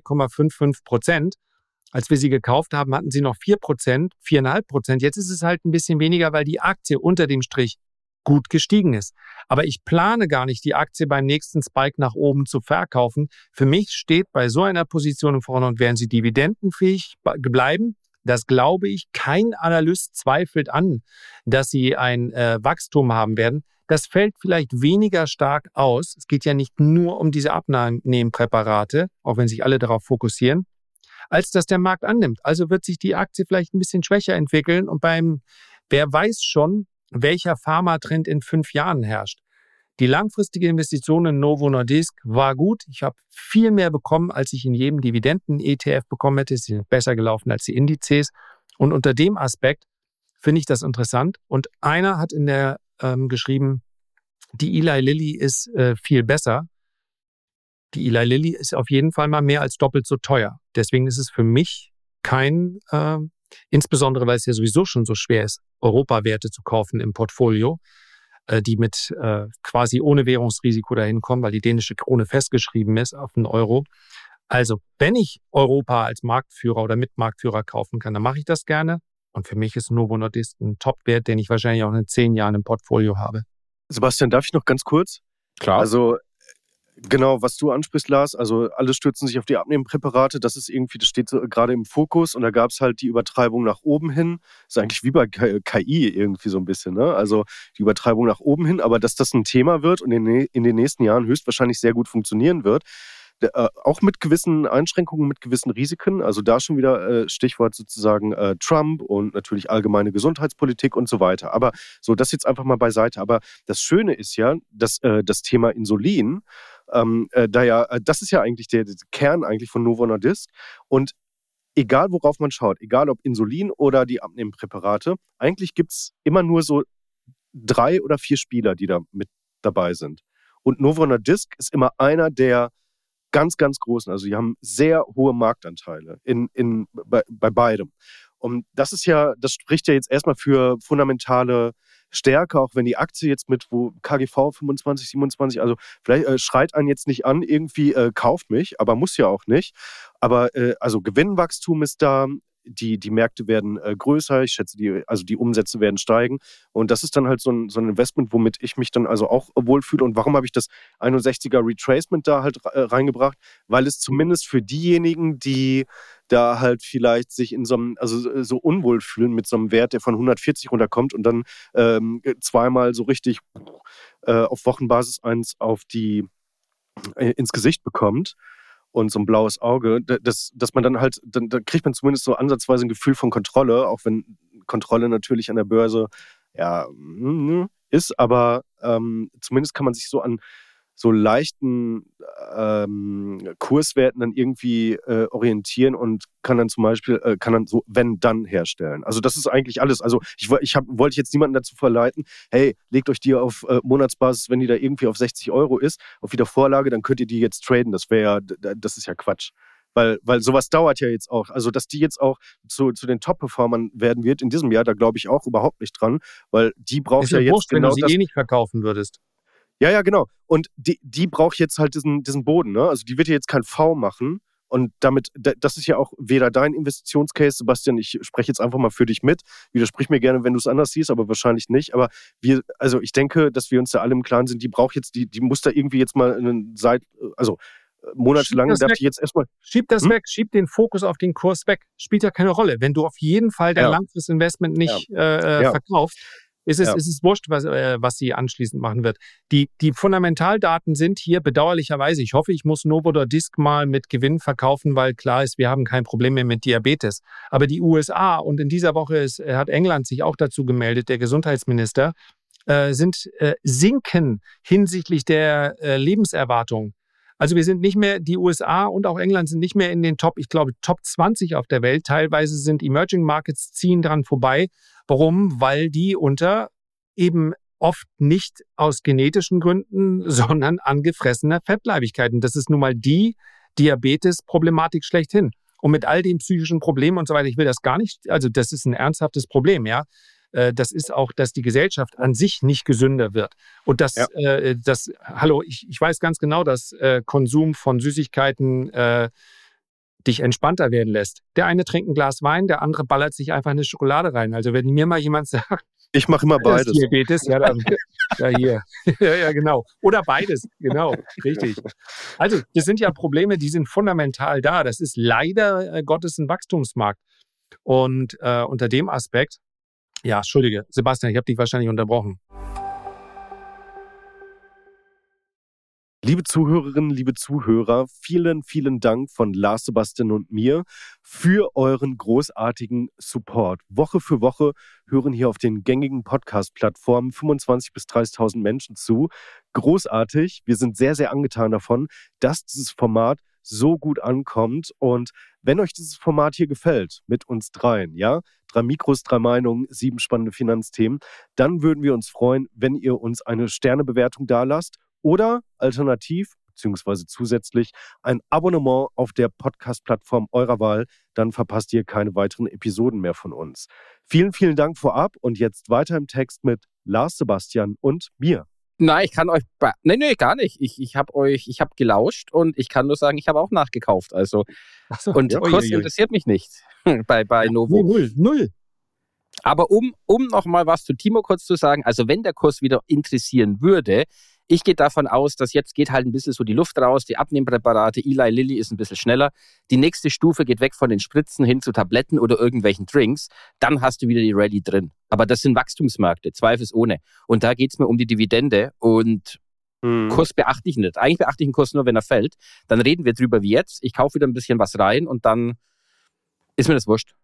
3,55%. Als wir sie gekauft haben, hatten sie noch 4%, 4,5%. Jetzt ist es halt ein bisschen weniger, weil die Aktie unter dem Strich gut gestiegen ist. Aber ich plane gar nicht, die Aktie beim nächsten Spike nach oben zu verkaufen. Für mich steht bei so einer Position im Vordergrund, werden sie dividendenfähig bleiben. Das glaube ich. Kein Analyst zweifelt an, dass sie ein Wachstum haben werden. Das fällt vielleicht weniger stark aus. Es geht ja nicht nur um diese Abnehmpräparate, auch wenn sich alle darauf fokussieren, als dass der Markt annimmt. Also wird sich die Aktie vielleicht ein bisschen schwächer entwickeln und wer weiß schon, welcher Pharmatrend in 5 Jahren herrscht. Die langfristige Investition in Novo Nordisk war gut. Ich habe viel mehr bekommen, als ich in jedem Dividenden-ETF bekommen hätte. Sie sind besser gelaufen als die Indizes. Und unter dem Aspekt finde ich das interessant. Und einer hat in der geschrieben, die Eli Lilly ist viel besser. Die Eli Lilly ist auf jeden Fall mal mehr als doppelt so teuer. Deswegen ist es für mich kein, insbesondere weil es ja sowieso schon so schwer ist, Europawerte zu kaufen im Portfolio, die mit quasi ohne Währungsrisiko dahin kommen, weil die dänische Krone festgeschrieben ist auf den Euro. Also, wenn ich Europa als Marktführer oder Mitmarktführer kaufen kann, dann mache ich das gerne. Und für mich ist Novo Nordisk ein Top-Wert, den ich wahrscheinlich auch in 10 Jahren im Portfolio habe. Sebastian, darf ich noch ganz kurz? Klar. Also, genau, was du ansprichst, Lars, also alle stürzen sich auf die Abnehmpräparate, das steht so gerade im Fokus und da gab es halt die Übertreibung nach oben hin. Das ist eigentlich wie bei KI irgendwie so ein bisschen, ne? Also die Übertreibung nach oben hin, aber dass das ein Thema wird und in den nächsten Jahren höchstwahrscheinlich sehr gut funktionieren wird, auch mit gewissen Einschränkungen, mit gewissen Risiken, also da schon wieder Stichwort sozusagen Trump und natürlich allgemeine Gesundheitspolitik und so weiter. Aber so, das jetzt einfach mal beiseite. Aber das Schöne ist ja, dass das Thema Insulin, das ist ja eigentlich der Kern eigentlich von Novo Nordisk. Und egal worauf man schaut, egal ob Insulin oder die Abnehmpräparate, eigentlich gibt es immer nur so 3 oder 4 Spieler, die da mit dabei sind. Und Novo Nordisk ist immer einer der ganz, ganz großen. Also die haben sehr hohe Marktanteile bei beidem. Und das spricht ja jetzt erstmal für fundamentale Stärke, auch wenn die Aktie jetzt mit KGV 25, 27, also vielleicht schreit einen jetzt nicht an, irgendwie kauft mich, aber muss ja auch nicht. Aber also Gewinnwachstum ist da, die Märkte werden größer, ich schätze, die Umsätze werden steigen. Und das ist dann halt so ein Investment, womit ich mich dann also auch wohlfühle. Und warum habe ich das 61er Retracement da halt reingebracht? Weil es zumindest für diejenigen, die da halt vielleicht sich in so einem, also so unwohl fühlen mit so einem Wert, der von 140 runterkommt und dann zweimal so richtig auf Wochenbasis eins ins Gesicht bekommt und so ein blaues Auge, dass man dann halt, dann kriegt man zumindest so ansatzweise ein Gefühl von Kontrolle, auch wenn Kontrolle natürlich an der Börse ja ist, aber zumindest kann man sich so an so leichten Kurswerten dann irgendwie orientieren und kann dann zum Beispiel, kann dann so wenn-dann herstellen. Also das ist eigentlich alles. Also wollte jetzt niemanden dazu verleiten, hey, legt euch die auf Monatsbasis, wenn die da irgendwie auf 60 Euro ist, auf Wiedervorlage, dann könnt ihr die jetzt traden. Das ist ja Quatsch. Weil sowas dauert ja jetzt auch. Also, dass die jetzt auch zu den Top-Performern werden wird in diesem Jahr, da glaube ich auch überhaupt nicht dran, weil die braucht ja jetzt wurscht, genau wenn du sie nicht verkaufen würdest. Ja, genau. Und die braucht jetzt halt diesen Boden, ne? Also die wird ja jetzt kein V machen. Und damit, das ist ja auch weder dein Investitionscase, Sebastian, ich spreche jetzt einfach mal für dich mit. Widersprich mir gerne, wenn du es anders siehst, aber wahrscheinlich nicht. Aber ich denke, dass wir uns da alle im Klaren sind, die braucht jetzt, die muss da irgendwie jetzt mal monatelang darf ich jetzt erstmal. Schieb das weg, schieb den Fokus auf den Kurs weg. Spielt ja keine Rolle. Wenn du auf jeden Fall dein Langfristinvestment nicht verkaufst, ist es wurscht, was sie anschließend machen wird. Die Fundamentaldaten sind hier bedauerlicherweise, ich hoffe, ich muss Novo Nordisk mal mit Gewinn verkaufen, weil klar ist, wir haben kein Problem mehr mit Diabetes. Aber die USA und in dieser Woche hat England sich auch dazu gemeldet, der Gesundheitsminister, sinken hinsichtlich der Lebenserwartung. Also wir sind nicht mehr, die USA und auch England sind nicht mehr in den Top 20 auf der Welt. Teilweise sind Emerging Markets ziehen dran vorbei. Warum? Weil die unter eben oft nicht aus genetischen Gründen, sondern angefressener Fettleibigkeit. Und das ist nun mal die Diabetes-Problematik schlechthin. Und mit all den psychischen Problemen und so weiter, ich will das gar nicht, also das ist ein ernsthaftes Problem, ja. Das ist auch, dass die Gesellschaft an sich nicht gesünder wird. Und ich weiß ganz genau, dass Konsum von Süßigkeiten dich entspannter werden lässt. Der eine trinkt ein Glas Wein, der andere ballert sich einfach eine Schokolade rein. Also wenn mir mal jemand sagt, ich mache immer beides. Diabetes, hier. Ja, genau. Oder beides, genau, richtig. Also das sind ja Probleme, die sind fundamental da. Das ist leider Gottes ein Wachstumsmarkt. Und unter dem Aspekt, ja, entschuldige, Sebastian, ich habe dich wahrscheinlich unterbrochen. Liebe Zuhörerinnen, liebe Zuhörer, vielen, vielen Dank von Lars, Sebastian und mir für euren großartigen Support. Woche für Woche hören hier auf den gängigen Podcast-Plattformen 25.000 bis 30.000 Menschen zu. Großartig. Wir sind sehr, sehr angetan davon, dass dieses Format so gut ankommt. Und wenn euch dieses Format hier gefällt, mit uns dreien, ja, 3 Mikros, 3 Meinungen, 7 spannende Finanzthemen, dann würden wir uns freuen, wenn ihr uns eine Sternebewertung dalasst oder alternativ, beziehungsweise zusätzlich, ein Abonnement auf der Podcast-Plattform eurer Wahl. Dann verpasst ihr keine weiteren Episoden mehr von uns. Vielen, vielen Dank vorab und jetzt weiter im Text mit Lars, Sebastian und mir. Nein, ich kann euch... Nee, gar nicht. Ich habe gelauscht und ich kann nur sagen, ich habe auch nachgekauft. Also, und Kurs interessiert mich nicht bei Novo. Null. Aber um noch mal was zu Timo kurz zu sagen, also wenn der Kurs wieder interessieren würde, ich gehe davon aus, dass jetzt geht halt ein bisschen so die Luft raus, die Abnehmpräparate, Eli Lilly ist ein bisschen schneller. Die nächste Stufe geht weg von den Spritzen hin zu Tabletten oder irgendwelchen Drinks. Dann hast du wieder die Rallye drin. Aber das sind Wachstumsmärkte, zweifelsohne. Und da geht es mir um die Dividende und Kurs beachte ich nicht. Eigentlich beachte ich den Kurs nur, wenn er fällt. Dann reden wir drüber wie jetzt. Ich kaufe wieder ein bisschen was rein und dann ist mir das wurscht.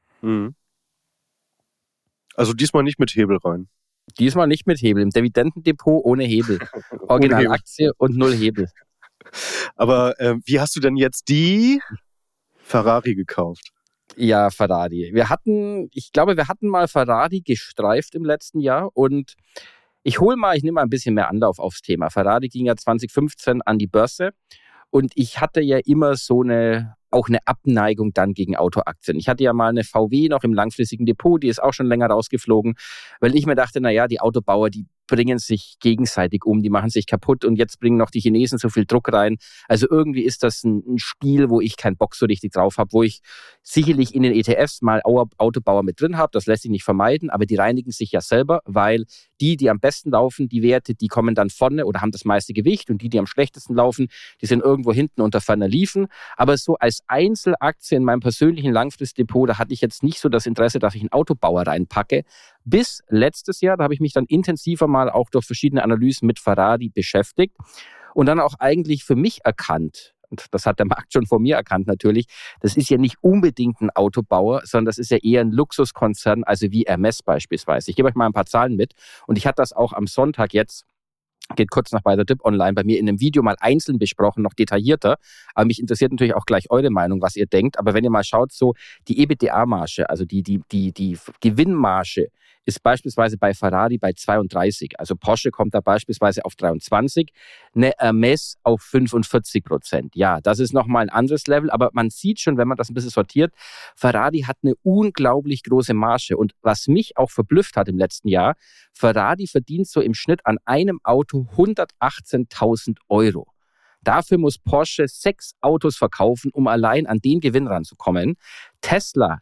Also diesmal nicht mit Hebel rein. Diesmal nicht mit Hebel. Im Dividendendepot ohne Hebel. Originalaktie und 0 Hebel. Aber wie hast du denn jetzt die Ferrari gekauft? Ja, Ferrari. Wir hatten mal Ferrari gestreift im letzten Jahr und ich nehme mal ein bisschen mehr Anlauf aufs Thema. Ferrari ging ja 2015 an die Börse und ich hatte ja immer auch eine Abneigung dann gegen Autoaktien. Ich hatte ja mal eine VW noch im langfristigen Depot, die ist auch schon länger rausgeflogen, weil ich mir dachte, die Autobauer, die bringen sich gegenseitig um, die machen sich kaputt und jetzt bringen noch die Chinesen so viel Druck rein. Also irgendwie ist das ein Spiel, wo ich keinen Bock so richtig drauf habe, wo ich sicherlich in den ETFs mal Autobauer mit drin habe, das lässt sich nicht vermeiden, aber die reinigen sich ja selber, weil die am besten laufen, die Werte, die kommen dann vorne oder haben das meiste Gewicht und die am schlechtesten laufen, die sind irgendwo hinten unter ferner Liefen. Aber so als Einzelaktie in meinem persönlichen Langfristdepot, da hatte ich jetzt nicht so das Interesse, dass ich einen Autobauer reinpacke. Bis letztes Jahr, da habe ich mich dann intensiver mal auch durch verschiedene Analysen mit Ferrari beschäftigt und dann auch eigentlich für mich erkannt, und das hat der Markt schon vor mir erkannt natürlich, das ist ja nicht unbedingt ein Autobauer, sondern das ist ja eher ein Luxuskonzern, also wie Hermes beispielsweise. Ich gebe euch mal ein paar Zahlen mit und ich hatte das auch am Sonntag jetzt Geht kurz nach bei der DIP online, bei mir in einem Video mal einzeln besprochen, noch detaillierter. Aber mich interessiert natürlich auch gleich eure Meinung, was ihr denkt. Aber wenn ihr mal schaut, so die EBITDA-Marge, also die Gewinnmarge, ist beispielsweise bei Ferrari bei 32. Also Porsche kommt da beispielsweise auf 23, eine Hermes auf 45%. Ja, das ist nochmal ein anderes Level, aber man sieht schon, wenn man das ein bisschen sortiert, Ferrari hat eine unglaublich große Marge. Und was mich auch verblüfft hat im letzten Jahr, Ferrari verdient so im Schnitt an einem Auto 118.000 Euro. Dafür muss Porsche 6 Autos verkaufen, um allein an den Gewinn ranzukommen. Tesla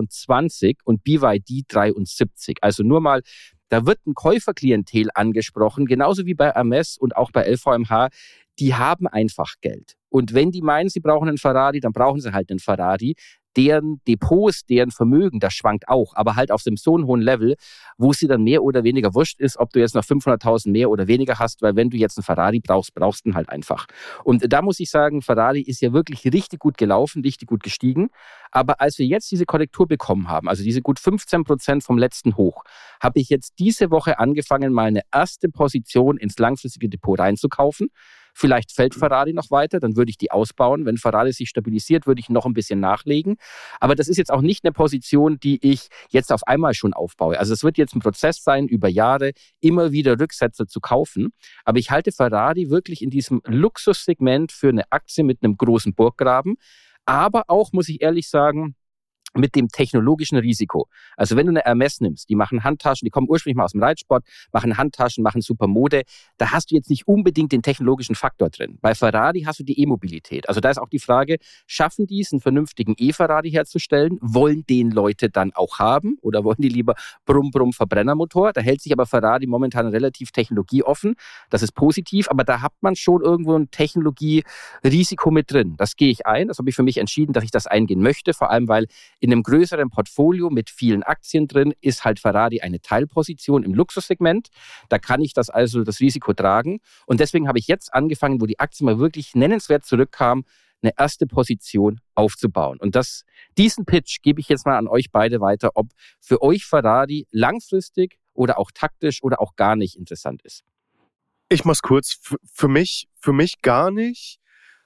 23 und BYD 73. Also nur mal, da wird ein Käuferklientel angesprochen, genauso wie bei Hermes und auch bei LVMH. Die haben einfach Geld. Und wenn die meinen, sie brauchen einen Ferrari, dann brauchen sie halt einen Ferrari. Deren Depots, deren Vermögen, das schwankt auch, aber halt auf so einem hohen Level, wo es dir dann mehr oder weniger wurscht ist, ob du jetzt noch 500.000 mehr oder weniger hast, weil wenn du jetzt einen Ferrari brauchst, brauchst du ihn halt einfach. Und da muss ich sagen, Ferrari ist ja wirklich richtig gut gelaufen, richtig gut gestiegen, aber als wir jetzt diese Korrektur bekommen haben, also diese gut 15% vom letzten Hoch, habe ich jetzt diese Woche angefangen, mal eine erste Position ins langfristige Depot reinzukaufen. Vielleicht fällt Ferrari noch weiter, dann würde ich die ausbauen. Wenn Ferrari sich stabilisiert, würde ich noch ein bisschen nachlegen. Aber das ist jetzt auch nicht eine Position, die ich jetzt auf einmal schon aufbaue. Also es wird jetzt ein Prozess sein, über Jahre immer wieder Rücksätze zu kaufen. Aber ich halte Ferrari wirklich in diesem Luxussegment für eine Aktie mit einem großen Burggraben. Aber auch, muss ich ehrlich sagen, mit dem technologischen Risiko. Also wenn du eine Hermes nimmst, die machen Handtaschen, die kommen ursprünglich mal aus dem Reitsport, machen Handtaschen, machen super Mode, da hast du jetzt nicht unbedingt den technologischen Faktor drin. Bei Ferrari hast du die E-Mobilität. Also da ist auch die Frage, schaffen die es, einen vernünftigen E-Ferrari herzustellen? Wollen den Leute dann auch haben? Oder wollen die lieber Brumm-Brumm-Verbrennermotor? Da hält sich aber Ferrari momentan relativ technologieoffen. Das ist positiv, aber da hat man schon irgendwo ein Technologierisiko mit drin. Das gehe ich ein. Das habe ich für mich entschieden, dass ich das eingehen möchte, vor allem weil in einem größeren Portfolio mit vielen Aktien drin ist halt Ferrari eine Teilposition im Luxussegment. Da kann ich das Risiko tragen. Und deswegen habe ich jetzt angefangen, wo die Aktie mal wirklich nennenswert zurückkam, eine erste Position aufzubauen. Und diesen Pitch gebe ich jetzt mal an euch beide weiter, ob für euch Ferrari langfristig oder auch taktisch oder auch gar nicht interessant ist. Ich mach's kurz. Für mich gar nicht.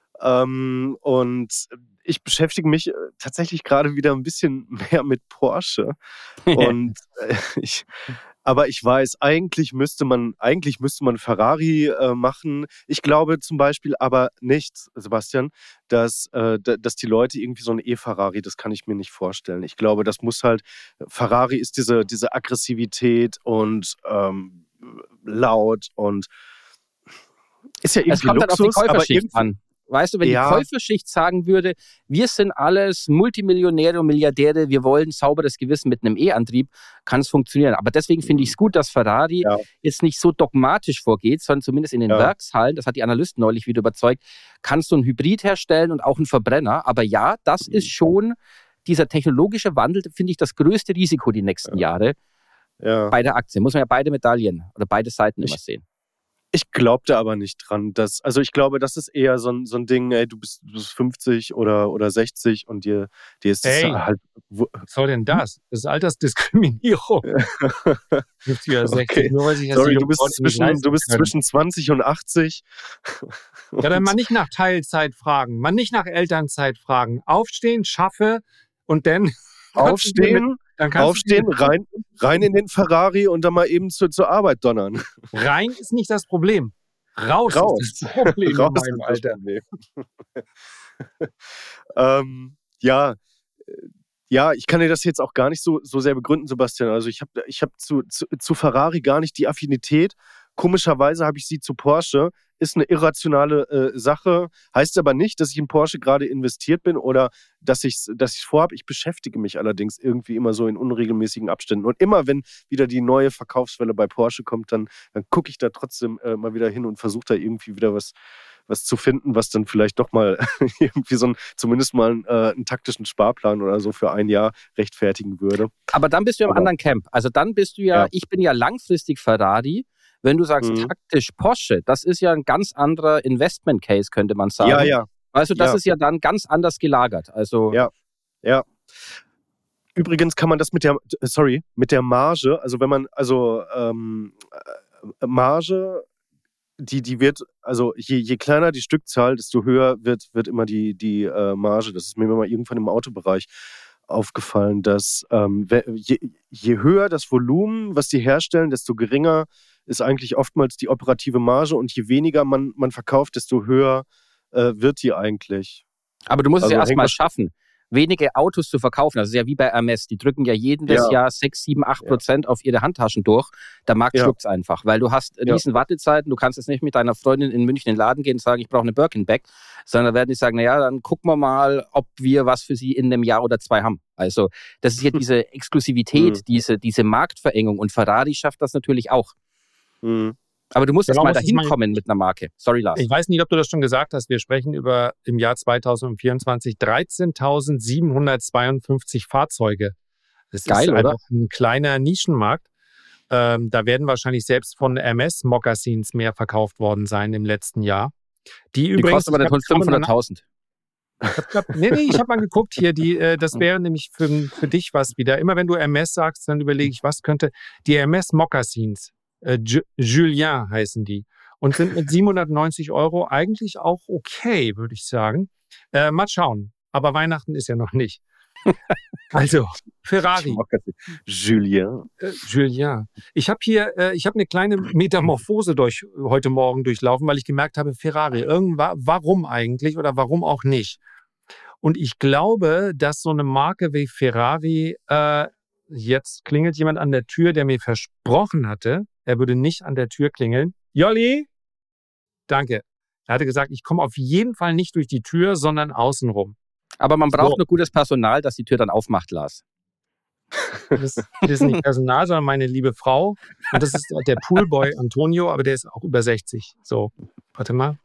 Und ich beschäftige mich tatsächlich gerade wieder ein bisschen mehr mit Porsche. Und aber ich weiß, eigentlich müsste man Ferrari machen. Ich glaube zum Beispiel aber nicht, Sebastian, dass die Leute irgendwie so ein E-Ferrari, das kann ich mir nicht vorstellen. Ich glaube, das muss halt, Ferrari ist diese Aggressivität und laut und ist ja irgendwie Luxus, auf die Käuferschicht aber an. Weißt du, wenn die Käuferschicht sagen würde, wir sind alles Multimillionäre und Milliardäre, wir wollen sauberes Gewissen mit einem E-Antrieb, kann es funktionieren. Aber deswegen finde ich es gut, dass Ferrari jetzt nicht so dogmatisch vorgeht, sondern zumindest in den Werkshallen, das hat die Analysten neulich wieder überzeugt, kannst du einen Hybrid herstellen und auch einen Verbrenner. Aber ja, das ist schon dieser technologische Wandel, finde ich, das größte Risiko die nächsten Jahre bei der Aktie. Muss man ja beide Medaillen oder beide Seiten immer sehen. Ich glaube da aber nicht dran. Ich glaube, das ist eher so ein Ding, ey, du bist 50 oder 60 und dir ist das halt... Was soll denn das? Das ist Altersdiskriminierung. 50 oder 60. Okay. Nur weil sich Sorry, du bist zwischen 20 und 80. Ja, dann mal nicht nach Teilzeit fragen, mal nicht nach Elternzeit fragen. Aufstehen, schaffe und dann... Aufstehen, rein in den Ferrari und dann mal eben zur Arbeit donnern. Rein ist nicht das Problem. Raus ist das Problem. Raus ist das Problem. Ja, ich kann dir das jetzt auch gar nicht so sehr begründen, Sebastian. Also ich hab zu Ferrari gar nicht die Affinität. Komischerweise habe ich sie zu Porsche. Ist eine irrationale Sache. Heißt aber nicht, dass ich in Porsche gerade investiert bin oder dass ich's vorhabe. Ich beschäftige mich allerdings irgendwie immer so in unregelmäßigen Abständen. Und immer, wenn wieder die neue Verkaufswelle bei Porsche kommt, dann gucke ich da trotzdem mal wieder hin und versuche da irgendwie wieder was zu finden, was dann vielleicht doch mal irgendwie zumindest mal einen taktischen Sparplan oder so für ein Jahr rechtfertigen würde. Aber dann bist du im anderen Camp. Also dann bist du ich bin ja langfristig Ferrari. Wenn du sagst, taktisch Porsche, das ist ja ein ganz anderer Investment Case, könnte man sagen. Ja. Also das ist ja dann ganz anders gelagert. Also Ja. Übrigens kann man das mit der Marge, also wenn man, Marge die wird, also je kleiner die Stückzahl, desto höher wird immer die Marge. Das ist mir mal irgendwann im Autobereich aufgefallen, dass je höher das Volumen, was die herstellen, desto geringer ist eigentlich oftmals die operative Marge und je weniger man verkauft, desto höher wird die eigentlich. Aber du musst es Also ja hängt erstmal das- schaffen, wenige Autos zu verkaufen. Das ist ja wie bei Hermes. Die drücken ja jedes Jahr 6, 7, 8% auf ihre Handtaschen durch. Der Markt schluckt es einfach, weil du hast riesen Wartezeiten. Du kannst jetzt nicht mit deiner Freundin in München in den Laden gehen und sagen, ich brauche eine Birkin-Bag, sondern werden die sagen, naja, dann gucken wir mal, ob wir was für sie in einem Jahr oder 2 haben. Also das ist ja diese Exklusivität, diese Marktverengung und Ferrari schafft das natürlich auch. Aber du musst erst mal dahin kommen mit einer Marke. Sorry, Lars. Ich weiß nicht, ob du das schon gesagt hast. Wir sprechen über im Jahr 2024 13.752 Fahrzeuge. Das Geil, ist oder? einfach ein kleiner Nischenmarkt. Da werden wahrscheinlich selbst von Hermes Mokassins mehr verkauft worden sein im letzten Jahr. Die übrigens kosten aber nicht 500.000. Ich habe mal geguckt hier, das wäre nämlich für dich was wieder. Immer wenn du Hermes sagst, dann überlege ich, was könnte die Hermes Mokassins, Julien heißen die und sind mit 790 € eigentlich auch okay, würde ich sagen. Mal schauen, aber Weihnachten ist ja noch nicht. Also, Ferrari. Julien. Julien. Ich habe eine kleine Metamorphose heute Morgen durchlaufen, weil ich gemerkt habe, Ferrari, warum eigentlich oder warum auch nicht? Und ich glaube, dass so eine Marke wie Ferrari, jetzt klingelt jemand an der Tür, der mir versprochen hatte, er würde nicht an der Tür klingeln. Jolli? Danke. Er hatte gesagt, ich komme auf jeden Fall nicht durch die Tür, sondern außenrum. Aber man braucht nur gutes Personal, das die Tür dann aufmacht, Lars. Das ist nicht Personal, sondern meine liebe Frau. Und das ist der Poolboy Antonio, aber der ist auch über 60. So, warte mal.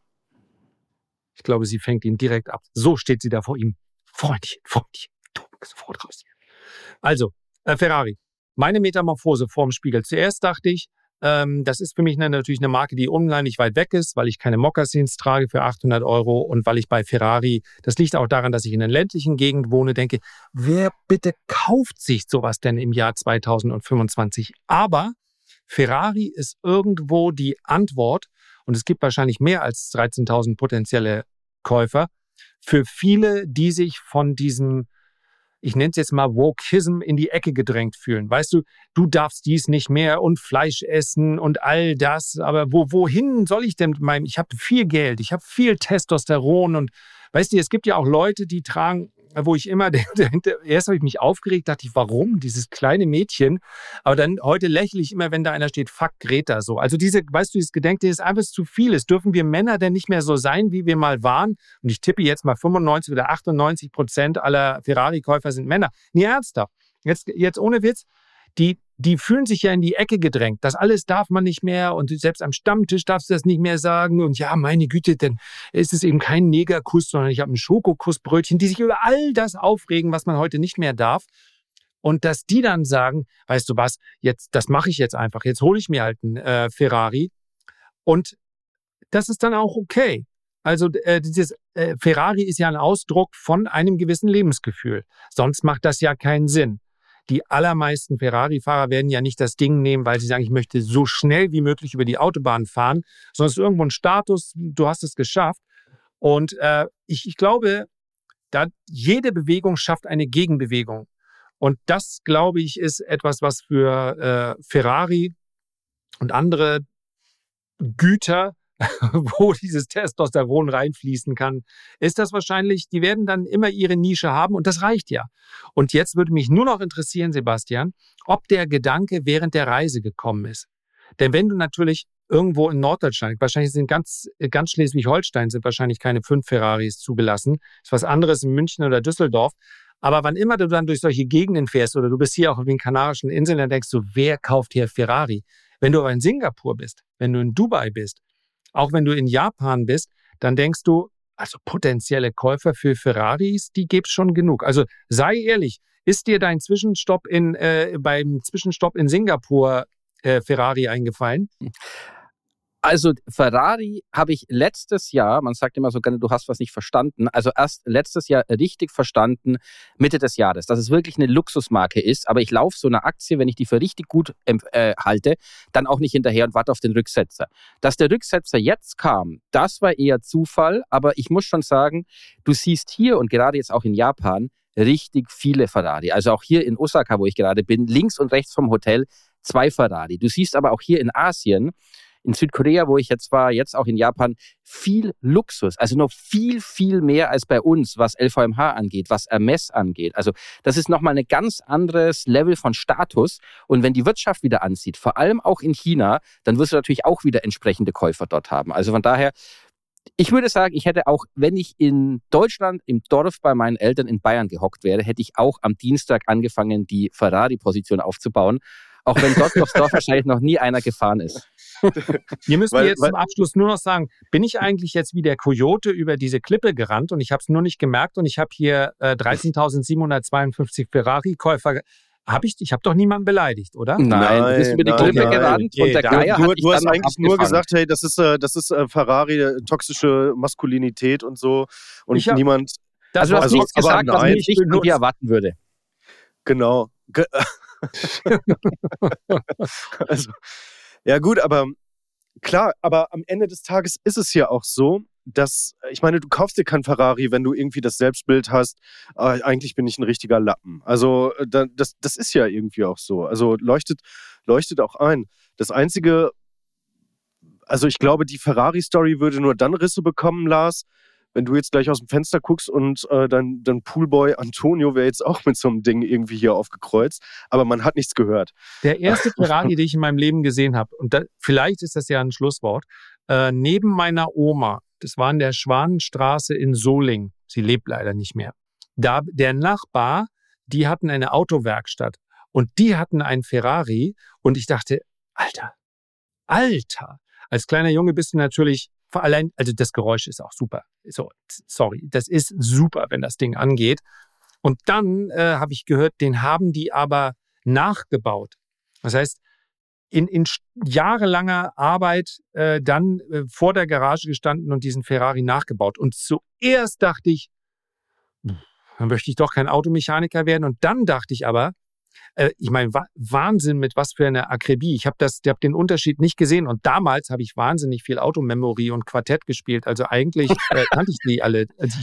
Ich glaube, sie fängt ihn direkt ab. So steht sie da vor ihm. Freundchen, du bist sofort raus hier. Also, Ferrari. Meine Metamorphose vorm Spiegel. Zuerst dachte ich, das ist für mich natürlich eine Marke, die unheimlich weit weg ist, weil ich keine Mokassins trage für 800 € und weil ich bei Ferrari, das liegt auch daran, dass ich in einer ländlichen Gegend wohne, denke, wer bitte kauft sich sowas denn im Jahr 2025? Aber Ferrari ist irgendwo die Antwort und es gibt wahrscheinlich mehr als 13.000 potenzielle Käufer für viele, die sich von diesem, ich nenne es jetzt mal Wokeism, in die Ecke gedrängt fühlen. Weißt du, du darfst dies nicht mehr und Fleisch essen und all das. Aber wohin soll ich denn mit meinem, ich habe viel Geld, ich habe viel Testosteron und weißt du, es gibt ja auch Leute, die tragen, wo ich immer, erst habe ich mich aufgeregt, dachte ich, warum, dieses kleine Mädchen, aber dann heute lächle ich immer, wenn da einer steht, fuck Greta, so. Also weißt du, dieses Gedenken ist einfach zu viel. Es dürfen wir Männer denn nicht mehr so sein, wie wir mal waren. Und ich tippe jetzt mal 95 oder 98% aller Ferrari-Käufer sind Männer. Nee, ernsthaft. Jetzt ohne Witz, die fühlen sich ja in die Ecke gedrängt. Das alles darf man nicht mehr und selbst am Stammtisch darfst du das nicht mehr sagen. Und ja, meine Güte, dann ist es eben kein Negerkuss, sondern ich habe ein Schokokussbrötchen, die sich über all das aufregen, was man heute nicht mehr darf. Und dass die dann sagen, weißt du was, das mache ich jetzt einfach. Jetzt hole ich mir halt einen Ferrari. Und das ist dann auch okay. Also dieses Ferrari ist ja ein Ausdruck von einem gewissen Lebensgefühl. Sonst macht das ja keinen Sinn. Die allermeisten Ferrari-Fahrer werden ja nicht das Ding nehmen, weil sie sagen, ich möchte so schnell wie möglich über die Autobahn fahren, sondern es ist irgendwo ein Status, du hast es geschafft. Und ich glaube, jede Bewegung schafft eine Gegenbewegung. Und das, glaube ich, ist etwas, was für Ferrari und andere Güter, wo dieses Testosteron reinfließen kann, ist das wahrscheinlich, die werden dann immer ihre Nische haben und das reicht ja. Und jetzt würde mich nur noch interessieren, Sebastian, ob der Gedanke während der Reise gekommen ist. Denn wenn du natürlich irgendwo in Norddeutschland, wahrscheinlich sind ganz Schleswig-Holstein sind wahrscheinlich keine 5 Ferraris zugelassen, ist was anderes in München oder Düsseldorf, aber wann immer du dann durch solche Gegenden fährst oder du bist hier auch auf den Kanarischen Inseln, dann denkst du, wer kauft hier Ferrari? Wenn du aber in Singapur bist, wenn du in Dubai bist, auch wenn du in Japan bist, dann denkst du, also potenzielle Käufer für Ferraris, die gibt's schon genug. Also sei ehrlich, ist dir dein Zwischenstopp beim Zwischenstopp in Singapur Ferrari eingefallen? Also Ferrari habe ich letztes Jahr, man sagt immer so gerne, du hast was nicht verstanden, also erst letztes Jahr richtig verstanden, Mitte des Jahres, dass es wirklich eine Luxusmarke ist, aber ich laufe so eine Aktie, wenn ich die für richtig gut halte, dann auch nicht hinterher und warte auf den Rücksetzer. Dass der Rücksetzer jetzt kam, das war eher Zufall, aber ich muss schon sagen, du siehst hier und gerade jetzt auch in Japan richtig viele Ferrari. Also auch hier in Osaka, wo ich gerade bin, links und rechts vom Hotel 2 Ferrari. Du siehst aber auch hier in Asien, in Südkorea, wo ich jetzt war, jetzt auch in Japan, viel Luxus. Also noch viel, viel mehr als bei uns, was LVMH angeht, was Hermes angeht. Also das ist nochmal ein ganz anderes Level von Status. Und wenn die Wirtschaft wieder anzieht, vor allem auch in China, dann wirst du natürlich auch wieder entsprechende Käufer dort haben. Also von daher, ich würde sagen, ich hätte auch, wenn ich in Deutschland im Dorf bei meinen Eltern in Bayern gehockt wäre, hätte ich auch am Dienstag angefangen, die Ferrari-Position aufzubauen. Auch wenn dort durchs Dorf wahrscheinlich noch nie einer gefahren ist. Wir müssen jetzt zum Abschluss nur noch sagen, bin ich eigentlich jetzt wie der Kojote über diese Klippe gerannt und ich habe es nur nicht gemerkt und ich habe hier 13.752 Ferrari-Käufer. Ich habe doch niemanden beleidigt, oder? Nein, du bist über die Klippe gerannt und der Geier hat dich Du hast dann eigentlich nur gesagt, hey, das ist Ferrari, toxische Maskulinität und so und niemand... Also du hast nichts gesagt, was ich nicht von dir erwarten würde. Genau. Also, ja gut, aber klar, aber am Ende des Tages ist es ja auch so, dass, ich meine, du kaufst dir kein Ferrari, wenn du irgendwie das Selbstbild hast, eigentlich bin ich ein richtiger Lappen. Also das ist ja irgendwie auch so. Also leuchtet auch ein. Das Einzige, also ich glaube, die Ferrari-Story würde nur dann Risse bekommen, Lars, wenn du jetzt gleich aus dem Fenster guckst und dein Poolboy Antonio wäre jetzt auch mit so einem Ding irgendwie hier aufgekreuzt, aber man hat nichts gehört. Der erste Ferrari, den ich in meinem Leben gesehen habe, und vielleicht ist das ja ein Schlusswort, neben meiner Oma, das war in der Schwanenstraße in Solingen, sie lebt leider nicht mehr, da der Nachbar, die hatten eine Autowerkstatt und die hatten einen Ferrari und ich dachte, Alter, als kleiner Junge bist du natürlich allein, also das Geräusch ist auch super. So, sorry, das ist super, wenn das Ding angeht. Und dann habe ich gehört, den haben die aber nachgebaut. Das heißt, in jahrelanger Arbeit dann vor der Garage gestanden und diesen Ferrari nachgebaut. Und zuerst dachte ich, dann möchte ich doch kein Automechaniker werden. Und dann dachte ich aber, ich meine, Wahnsinn, mit was für einer Akribie. Ich habe den Unterschied nicht gesehen. Und damals habe ich wahnsinnig viel Automemory und Quartett gespielt. Also eigentlich kannte ich die alle. Also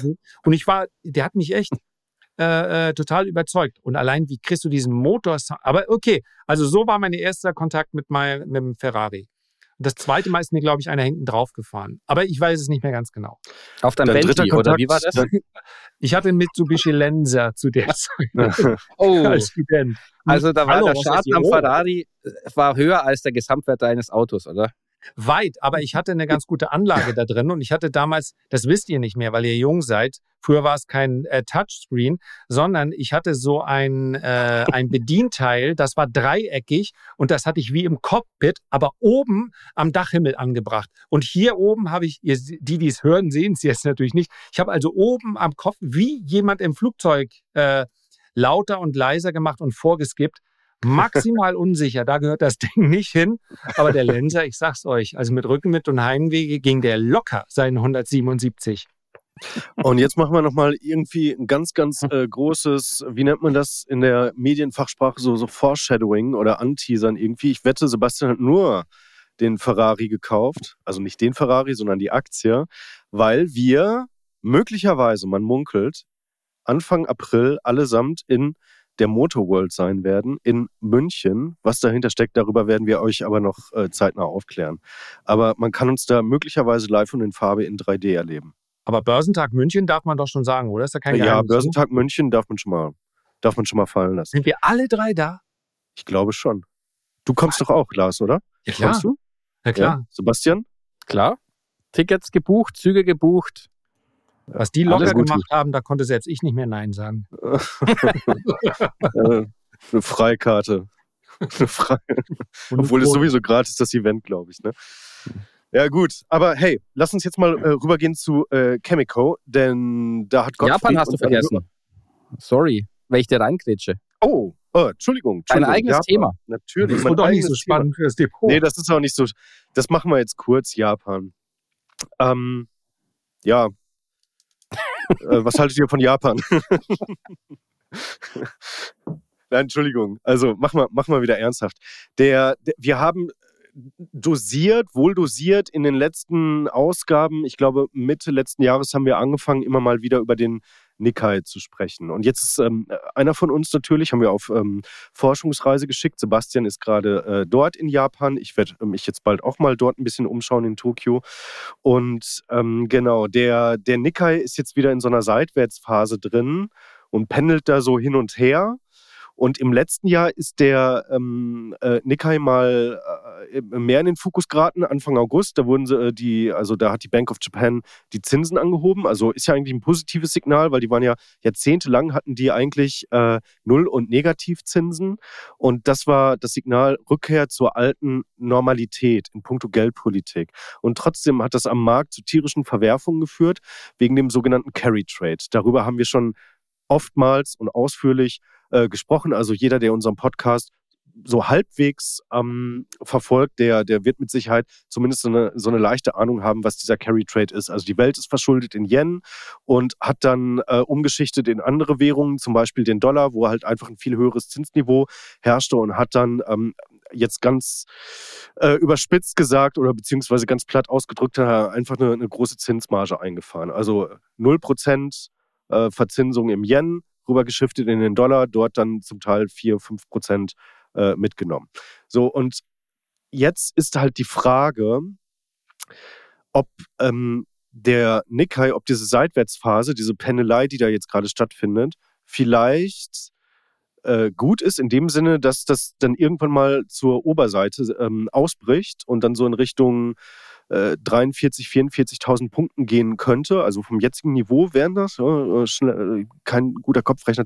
der hat mich echt total überzeugt. Und allein, wie kriegst du diesen Motor? Aber okay, also so war mein erster Kontakt mit dem Ferrari. Und das zweite Mal ist mir, glaube ich, einer hinten drauf gefahren. Aber ich weiß es nicht mehr ganz genau. Auf deinem Bentley, oder wie war das? Ich hatte einen Mitsubishi Lancer zu der Zeit. Als Student. Also da war der Schaden am Ferrari war höher als der Gesamtwert deines Autos, oder? Weit, aber ich hatte eine ganz gute Anlage da drin und ich hatte damals, das wisst ihr nicht mehr, weil ihr jung seid, früher war es kein Touchscreen, sondern ich hatte so ein Bedienteil, das war dreieckig und das hatte ich wie im Cockpit, aber oben am Dachhimmel angebracht. Und hier oben habe ich, die es hören, sehen es jetzt natürlich nicht, ich habe also oben am Kopf wie jemand im Flugzeug lauter und leiser gemacht und vorgeskippt. Maximal unsicher, da gehört das Ding nicht hin. Aber der Lancer, ich sag's euch, also mit Rückenwind und Heimwege ging der locker seinen 177. Und jetzt machen wir nochmal irgendwie ein ganz, ganz großes, wie nennt man das in der Medienfachsprache, so Foreshadowing oder Anteasern irgendwie. Ich wette, Sebastian hat nur den Ferrari gekauft, also nicht den Ferrari, sondern die Aktie, weil wir möglicherweise, man munkelt, Anfang April allesamt in der Motor World sein werden in München. Was dahinter steckt, darüber werden wir euch aber noch zeitnah aufklären. Aber man kann uns da möglicherweise live und in Farbe in 3D erleben. Aber Börsentag München darf man doch schon sagen, oder? Ist da kein Geheimnis? Ja, Börsentag München darf man schon mal fallen lassen. Sind wir alle drei da? Ich glaube schon. Du kommst doch auch, Lars, oder? Ja, klar. Kommst du? Ja, klar. Ja. Sebastian? Klar. Tickets gebucht, Züge gebucht. Was die locker gemacht haben, da konnte selbst ich nicht mehr Nein sagen. Eine Freikarte. Obwohl es sowieso gratis das Event, glaube ich. Ne? Ja gut, aber hey, lass uns jetzt mal rübergehen zu Chemico, denn da hat Gottfried... Japan hast du vergessen. Sorry, weil ich dir reingrätsche. Oh, Entschuldigung. Ein eigenes Thema. Natürlich. Das wird doch nicht so spannend fürs Depot. Nee, das ist auch nicht so. Das machen wir jetzt kurz, Japan. Ja. Was haltet ihr von Japan? Nein, Entschuldigung. Also mach mal wieder ernsthaft. Wir haben wohl dosiert in den letzten Ausgaben, ich glaube Mitte letzten Jahres haben wir angefangen, immer mal wieder über den Nikkei zu sprechen. Und jetzt ist einer von uns natürlich, haben wir auf Forschungsreise geschickt. Sebastian ist gerade dort in Japan. Ich werde mich jetzt bald auch mal dort ein bisschen umschauen in Tokio. Und genau, der Nikkei ist jetzt wieder in so einer Seitwärtsphase drin und pendelt da so hin und her. Und im letzten Jahr ist der Nikkei mal mehr in den Fokus geraten, Anfang August. Da wurden da hat die Bank of Japan die Zinsen angehoben. Also ist ja eigentlich ein positives Signal, weil die waren ja jahrzehntelang hatten die eigentlich Null- und Negativzinsen. Und das war das Signal Rückkehr zur alten Normalität in puncto Geldpolitik. Und trotzdem hat das am Markt zu tierischen Verwerfungen geführt, wegen dem sogenannten Carry Trade. Darüber haben wir schon oftmals und ausführlich gesprochen. Also jeder, der unseren Podcast so halbwegs verfolgt, der wird mit Sicherheit zumindest so eine leichte Ahnung haben, was dieser Carry Trade ist. Also die Welt ist verschuldet in Yen und hat dann umgeschichtet in andere Währungen, zum Beispiel den Dollar, wo halt einfach ein viel höheres Zinsniveau herrschte und hat dann jetzt ganz überspitzt gesagt oder beziehungsweise ganz platt ausgedrückt einfach eine große Zinsmarge eingefahren. Also 0% Verzinsung im Yen, rübergeschiftet in den Dollar, dort dann zum Teil 4-5% mitgenommen. So, und jetzt ist halt die Frage, ob der Nikkei, ob diese Seitwärtsphase, diese Pendelei, die da jetzt gerade stattfindet, vielleicht gut ist in dem Sinne, dass das dann irgendwann mal zur Oberseite ausbricht und dann so in Richtung 43.000, 44.000 Punkten gehen könnte. Also vom jetzigen Niveau wären das, kein guter Kopfrechner,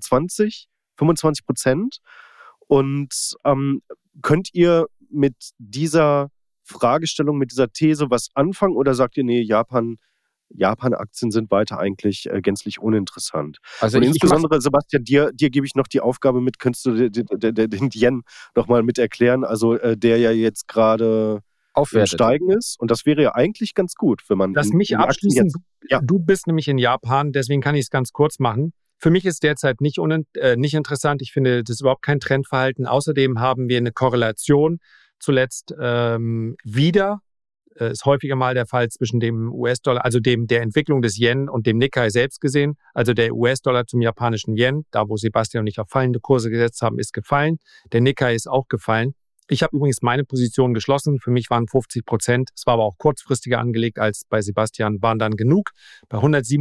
25%. Und könnt ihr mit dieser Fragestellung, mit dieser These was anfangen oder sagt ihr, nee, Japan-Aktien sind weiter eigentlich gänzlich uninteressant? Also und insbesondere, Sebastian, dir gebe ich noch die Aufgabe mit, könntest du den Yen nochmal mit erklären, also der ja jetzt gerade im Steigen ist. Und das wäre ja eigentlich ganz gut, wenn man... Lass mich abschließen. Du bist nämlich in Japan, deswegen kann ich es ganz kurz machen. Für mich ist derzeit nicht interessant. Ich finde, das ist überhaupt kein Trendverhalten. Außerdem haben wir eine Korrelation zuletzt wieder. Ist häufiger mal der Fall zwischen dem US-Dollar, also der Entwicklung des Yen und dem Nikkei selbst gesehen. Also der US-Dollar zum japanischen Yen, da wo Sebastian und ich auf fallende Kurse gesetzt haben, ist gefallen. Der Nikkei ist auch gefallen. Ich habe übrigens meine Position geschlossen. Für mich waren 50%. Es war aber auch kurzfristiger angelegt als bei Sebastian, waren dann genug. Bei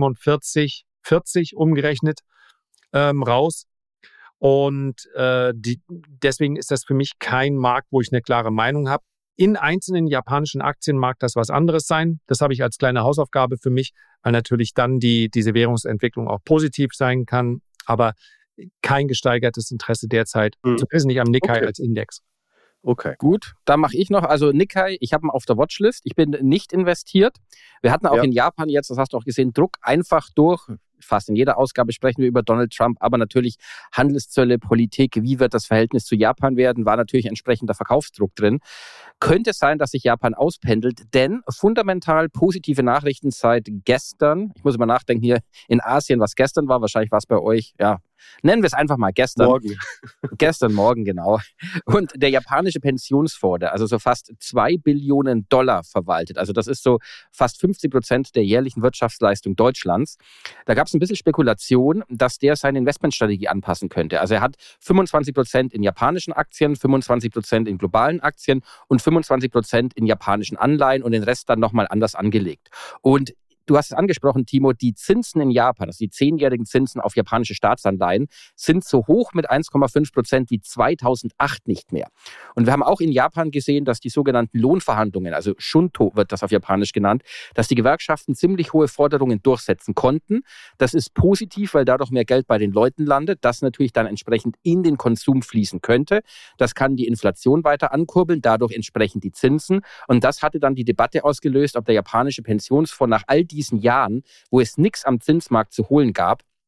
147,40 umgerechnet raus. Und deswegen ist das für mich kein Markt, wo ich eine klare Meinung habe. In einzelnen japanischen Aktien mag das was anderes sein. Das habe ich als kleine Hausaufgabe für mich, weil natürlich dann diese Währungsentwicklung auch positiv sein kann. Aber kein gesteigertes Interesse derzeit, zumindest nicht am Nikkei als Index. Okay. Gut, da mache ich noch. Also Nikkei, ich habe ihn auf der Watchlist. Ich bin nicht investiert. Wir hatten auch in Japan jetzt, das hast du auch gesehen, Druck einfach durch. Fast in jeder Ausgabe sprechen wir über Donald Trump, aber natürlich Handelszölle, Politik, wie wird das Verhältnis zu Japan werden, war natürlich entsprechender Verkaufsdruck drin. Könnte sein, dass sich Japan auspendelt, denn fundamental positive Nachrichten seit gestern. Ich muss immer nachdenken hier in Asien, was gestern war. Wahrscheinlich war es bei euch, nennen wir es einfach mal gestern. Gestern Morgen, genau. Und der japanische Pensionsfonds, der also so fast $2 Billionen verwaltet. Also das ist so fast 50% der jährlichen Wirtschaftsleistung Deutschlands. Da gab es ein bisschen Spekulation, dass der seine Investmentstrategie anpassen könnte. Also er hat 25% in japanischen Aktien, 25% in globalen Aktien und 25% in japanischen Anleihen und den Rest dann nochmal anders angelegt. Und du hast es angesprochen, Timo, die Zinsen in Japan, also die 10-jährigen Zinsen auf japanische Staatsanleihen, sind so hoch mit 1,5% wie 2008 nicht mehr. Und wir haben auch in Japan gesehen, dass die sogenannten Lohnverhandlungen, also Shunto wird das auf Japanisch genannt, dass die Gewerkschaften ziemlich hohe Forderungen durchsetzen konnten. Das ist positiv, weil dadurch mehr Geld bei den Leuten landet, das natürlich dann entsprechend in den Konsum fließen könnte. Das kann die Inflation weiter ankurbeln, dadurch entsprechend die Zinsen. Und das hatte dann die Debatte ausgelöst, ob der japanische Pensionsfonds nach all diesen Jahren, wo es nichts am Zinsmarkt zu holen gab,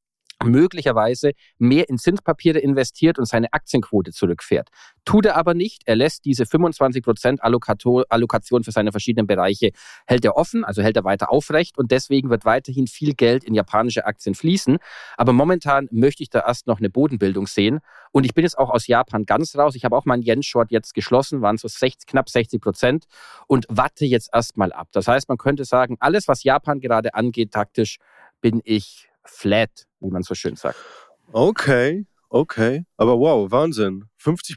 möglicherweise mehr in Zinspapiere investiert und seine Aktienquote zurückfährt. Tut er aber nicht. Er lässt diese 25% Allokation für seine verschiedenen Bereiche, hält er offen, also hält er weiter aufrecht und deswegen wird weiterhin viel Geld in japanische Aktien fließen. Aber momentan möchte ich da erst noch eine Bodenbildung sehen und ich bin jetzt auch aus Japan ganz raus. Ich habe auch meinen Yen-Short jetzt geschlossen, waren so knapp 60% und warte jetzt erstmal ab. Das heißt, man könnte sagen, alles, was Japan gerade angeht, taktisch, bin ich flat, wie man so schön sagt. Okay. Aber wow, Wahnsinn. 50%,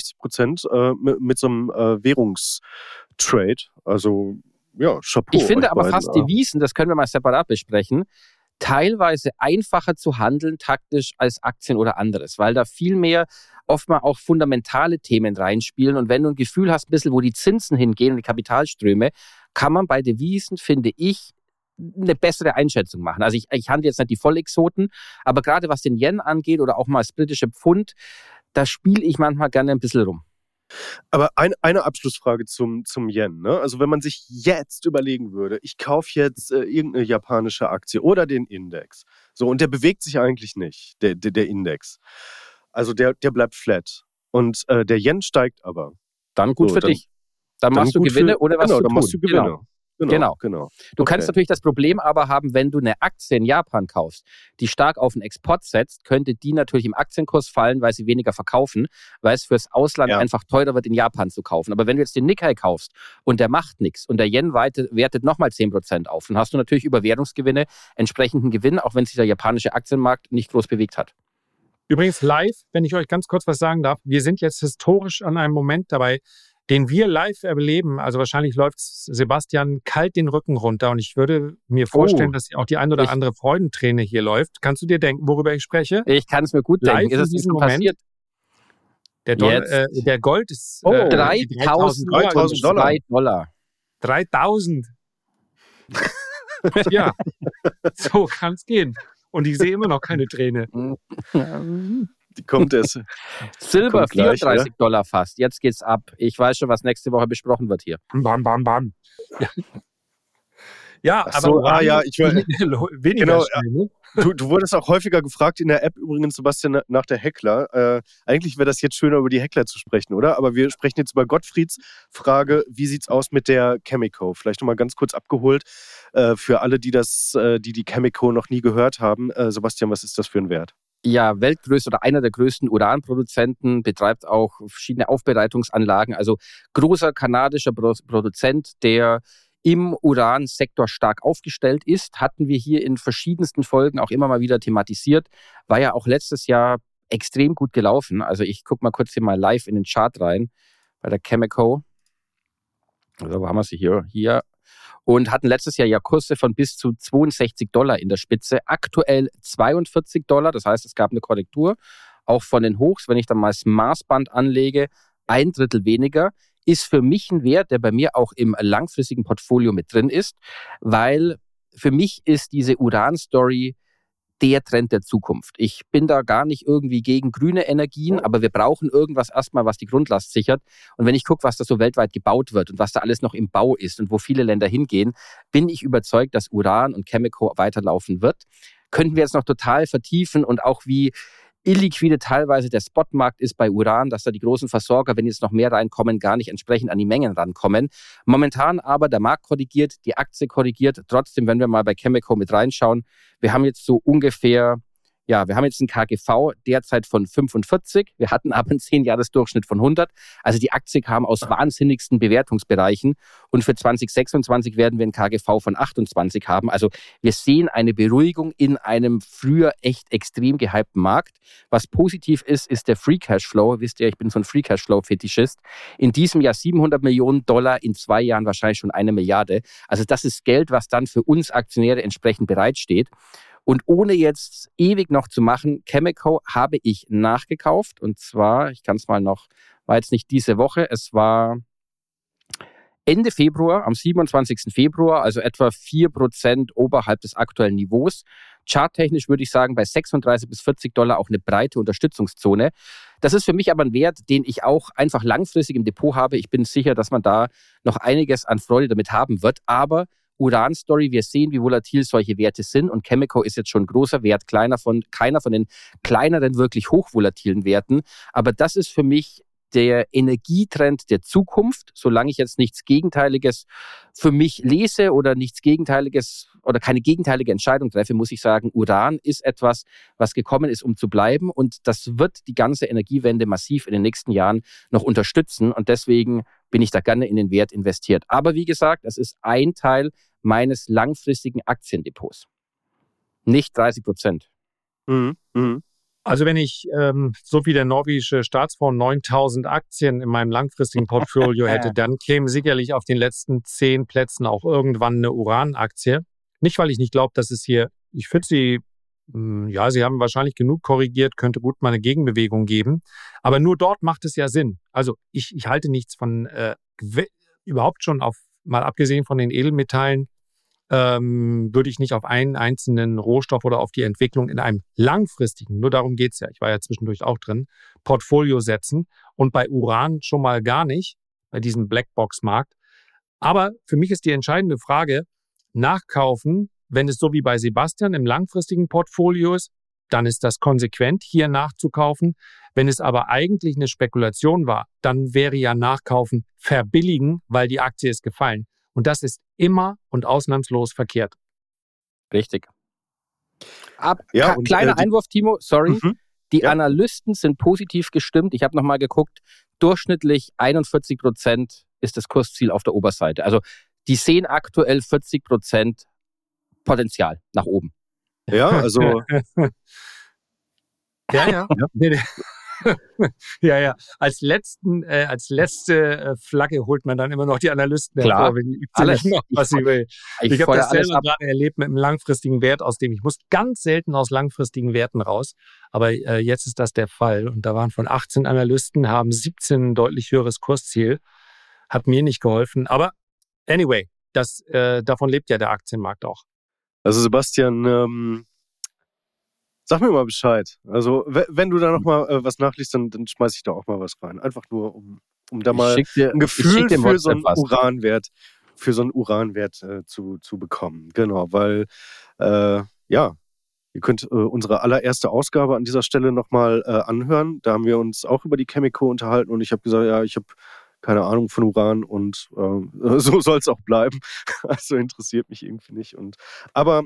60% mit so einem Währungstrade. Also, ja, Chapeau. Ich finde aber fast Devisen, das können wir mal separat besprechen, teilweise einfacher zu handeln taktisch als Aktien oder anderes, weil da viel mehr oft mal auch fundamentale Themen reinspielen. Und wenn du ein Gefühl hast, ein bisschen, wo die Zinsen hingehen und die Kapitalströme, kann man bei Devisen, finde ich, eine bessere Einschätzung machen. Also ich handle jetzt nicht die Vollexoten, aber gerade was den Yen angeht oder auch mal das britische Pfund, da spiele ich manchmal gerne ein bisschen rum. Aber eine Abschlussfrage zum Yen. Ne? Also wenn man sich jetzt überlegen würde, ich kaufe jetzt irgendeine japanische Aktie oder den Index. So, und der bewegt sich eigentlich nicht, der Index. Also der bleibt flat. Und der Yen steigt aber. Dann gut für dich. Dann machst du Gewinne oder was genau, du dann machst du Gewinne. Genau. Du kannst natürlich das Problem aber haben, wenn du eine Aktie in Japan kaufst, die stark auf den Export setzt, könnte die natürlich im Aktienkurs fallen, weil sie weniger verkaufen, weil es fürs Ausland einfach teurer wird, in Japan zu kaufen. Aber wenn du jetzt den Nikkei kaufst und der macht nichts und der Yen wertet nochmal 10% auf, dann hast du natürlich über Währungsgewinne entsprechenden Gewinn, auch wenn sich der japanische Aktienmarkt nicht groß bewegt hat. Übrigens live, wenn ich euch ganz kurz was sagen darf, wir sind jetzt historisch an einem Moment dabei, den wir live erleben. Also wahrscheinlich läuft Sebastian kalt den Rücken runter und ich würde mir vorstellen, dass auch die ein oder andere Freudenträne hier läuft. Kannst du dir denken, worüber ich spreche? Ich kann es mir gut denken. Ist es in diesem Moment passiert? Der Gold ist $3.000. 3.000. Ja, so kann es gehen. Und ich sehe immer noch keine Träne. Die kommt erst. Silber, $34 fast. Jetzt geht's ab. Ich weiß schon, was nächste Woche besprochen wird hier. Bam, bam, bam. Ja, so, aber ich weniger genau, schnell, ne? Du wurdest auch häufiger gefragt in der App übrigens, Sebastian, nach der Heckler. Eigentlich wäre das jetzt schöner, über die Heckler zu sprechen, oder? Aber wir sprechen jetzt über Gottfrieds Frage, wie sieht's aus mit der Cameco? Vielleicht nochmal ganz kurz abgeholt für alle, die die Cameco noch nie gehört haben. Sebastian, was ist das für ein Wert? Ja, weltgrößte oder einer der größten Uranproduzenten, betreibt auch verschiedene Aufbereitungsanlagen. Also großer kanadischer Produzent, der im Uransektor stark aufgestellt ist, hatten wir hier in verschiedensten Folgen auch immer mal wieder thematisiert. War ja auch letztes Jahr extrem gut gelaufen. Also ich gucke mal kurz hier mal live in den Chart rein bei der Cameco. Also wo haben wir sie hier? Hier. Und hatten letztes Jahr ja Kurse von bis zu $62 in der Spitze. Aktuell $42. Das heißt, es gab eine Korrektur. Auch von den Hochs, wenn ich dann mal das Maßband anlege, 1/3 weniger. Ist für mich ein Wert, der bei mir auch im langfristigen Portfolio mit drin ist, weil für mich ist diese Uran-Story der Trend der Zukunft. Ich bin da gar nicht irgendwie gegen grüne Energien, aber wir brauchen irgendwas erstmal, was die Grundlast sichert. Und wenn ich gucke, was da so weltweit gebaut wird und was da alles noch im Bau ist und wo viele Länder hingehen, bin ich überzeugt, dass Uran und Cameco weiterlaufen wird. Könnten wir jetzt noch total vertiefen und auch wie illiquide teilweise der Spotmarkt ist bei Uran, dass da die großen Versorger, wenn jetzt noch mehr reinkommen, gar nicht entsprechend an die Mengen rankommen. Momentan aber der Markt korrigiert, die Aktie korrigiert. Trotzdem, wenn wir mal bei Cameco mit reinschauen, wir haben jetzt so ungefähr, wir haben jetzt einen KGV derzeit von 45. Wir hatten aber einen 10-Jahres-Durchschnitt von 100. Also die Aktie kam aus wahnsinnigsten Bewertungsbereichen. Und für 2026 werden wir einen KGV von 28 haben. Also wir sehen eine Beruhigung in einem früher echt extrem gehypten Markt. Was positiv ist, ist der Free Cashflow. Wisst ihr, ich bin so ein Free Cashflow-Fetischist. In diesem Jahr $700 Millionen, in 2 Jahren wahrscheinlich schon 1 Milliarde. Also das ist Geld, was dann für uns Aktionäre entsprechend bereitsteht. Und ohne jetzt ewig noch zu machen, Cameco habe ich nachgekauft. Und zwar, ich kann es mal noch, war jetzt nicht diese Woche, es war Ende Februar, am 27. Februar, also etwa 4% oberhalb des aktuellen Niveaus. Charttechnisch würde ich sagen, bei $36 bis $40 auch eine breite Unterstützungszone. Das ist für mich aber ein Wert, den ich auch einfach langfristig im Depot habe. Ich bin sicher, dass man da noch einiges an Freude damit haben wird. Aber Uran-Story. Wir sehen, wie volatil solche Werte sind und Cameco ist jetzt schon ein großer Wert, keiner von den kleineren, wirklich hochvolatilen Werten. Aber das ist für mich der Energietrend der Zukunft, solange ich jetzt nichts Gegenteiliges für mich lese oder nichts Gegenteiliges oder keine gegenteilige Entscheidung treffe, muss ich sagen, Uran ist etwas, was gekommen ist, um zu bleiben und das wird die ganze Energiewende massiv in den nächsten Jahren noch unterstützen und deswegen bin ich da gerne in den Wert investiert. Aber wie gesagt, es ist ein Teil meines langfristigen Aktiendepots. Nicht 30%. Also wenn ich so wie der norwegische Staatsfonds 9.000 Aktien in meinem langfristigen Portfolio hätte, dann käme sicherlich auf den letzten 10 Plätzen auch irgendwann eine Uran-Aktie. Nicht, weil ich nicht glaube, dass es hier, ich finde sie, sie haben wahrscheinlich genug korrigiert, könnte gut mal eine Gegenbewegung geben. Aber nur dort macht es ja Sinn. Also ich halte nichts von, überhaupt schon mal abgesehen von den Edelmetallen, würde ich nicht auf einen einzelnen Rohstoff oder auf die Entwicklung in einem langfristigen, nur darum geht es ja, ich war ja zwischendurch auch drin, Portfolio setzen und bei Uran schon mal gar nicht, bei diesem Blackbox-Markt. Aber für mich ist die entscheidende Frage, nachkaufen, wenn es so wie bei Sebastian im langfristigen Portfolio ist, dann ist das konsequent, hier nachzukaufen. Wenn es aber eigentlich eine Spekulation war, dann wäre ja Nachkaufen verbilligen, weil die Aktie ist gefallen. Und das ist immer und ausnahmslos verkehrt. Richtig. Kleiner Einwurf, Timo, sorry. Die Analysten sind positiv gestimmt. Ich habe nochmal geguckt, durchschnittlich 41% ist das Kursziel auf der Oberseite. Also die sehen aktuell 40% Potenzial nach oben. Ja, also... Ja. Ja. Als letzte Flagge holt man dann immer noch die Analysten hervor, wenn die alles noch was sie will. Ich habe das selber gerade erlebt mit einem langfristigen Wert, ich muss ganz selten aus langfristigen Werten raus, aber jetzt ist das der Fall. Und da waren von 18 Analysten, haben 17 ein deutlich höheres Kursziel. Hat mir nicht geholfen. Aber anyway, davon lebt ja der Aktienmarkt auch. Also Sebastian, sag mir mal Bescheid. Also, wenn du da nochmal was nachliest, dann schmeiß ich da auch mal was rein. Einfach nur, um da mal ein Gefühl für so einen Uranwert zu bekommen. Genau, weil, ihr könnt unsere allererste Ausgabe an dieser Stelle nochmal anhören. Da haben wir uns auch über die Cameco unterhalten und ich habe gesagt, ja, ich habe keine Ahnung von Uran und so soll es auch bleiben. Also interessiert mich irgendwie nicht. Aber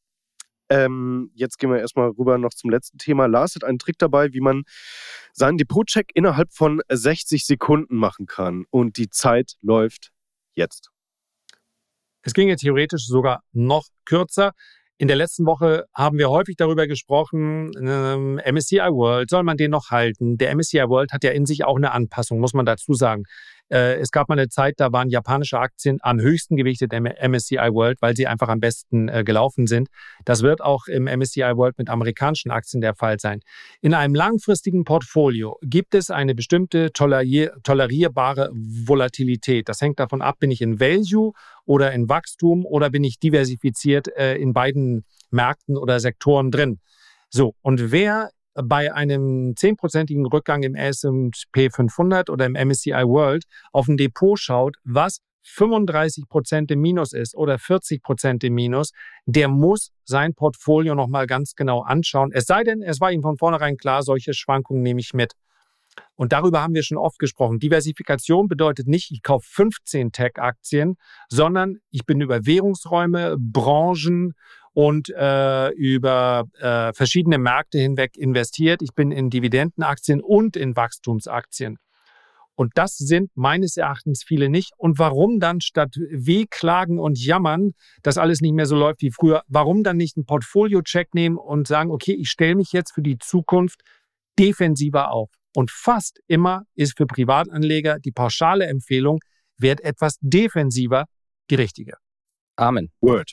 jetzt gehen wir erstmal rüber noch zum letzten Thema. Lars hat einen Trick dabei, wie man seinen Depotcheck innerhalb von 60 Sekunden machen kann. Und die Zeit läuft jetzt. Es ging ja theoretisch sogar noch kürzer. In der letzten Woche haben wir häufig darüber gesprochen, MSCI World, soll man den noch halten? Der MSCI World hat ja in sich auch eine Anpassung, muss man dazu sagen. Es gab mal eine Zeit, da waren japanische Aktien am höchsten gewichtet im MSCI World, weil sie einfach am besten gelaufen sind. Das wird auch im MSCI World mit amerikanischen Aktien der Fall sein. In einem langfristigen Portfolio gibt es eine bestimmte tolerierbare Volatilität. Das hängt davon ab, bin ich in Value oder in Wachstum oder bin ich diversifiziert in beiden Märkten oder Sektoren drin. So, und wer bei einem 10%igen Rückgang im S&P 500 oder im MSCI World auf ein Depot schaut, was 35% im Minus ist oder 40% im Minus, der muss sein Portfolio nochmal ganz genau anschauen. Es sei denn, es war ihm von vornherein klar, solche Schwankungen nehme ich mit. Und darüber haben wir schon oft gesprochen. Diversifikation bedeutet nicht, ich kaufe 15 Tech-Aktien, sondern ich bin über Währungsräume, Branchen und über verschiedene Märkte hinweg investiert. Ich bin in Dividendenaktien und in Wachstumsaktien. Und das sind meines Erachtens viele nicht. Und warum dann statt wehklagen und jammern, dass alles nicht mehr so läuft wie früher, warum dann nicht einen Portfolio-Check nehmen und sagen, okay, ich stelle mich jetzt für die Zukunft defensiver auf. Und fast immer ist für Privatanleger die pauschale Empfehlung, werd etwas defensiver, die richtige. Amen. Word.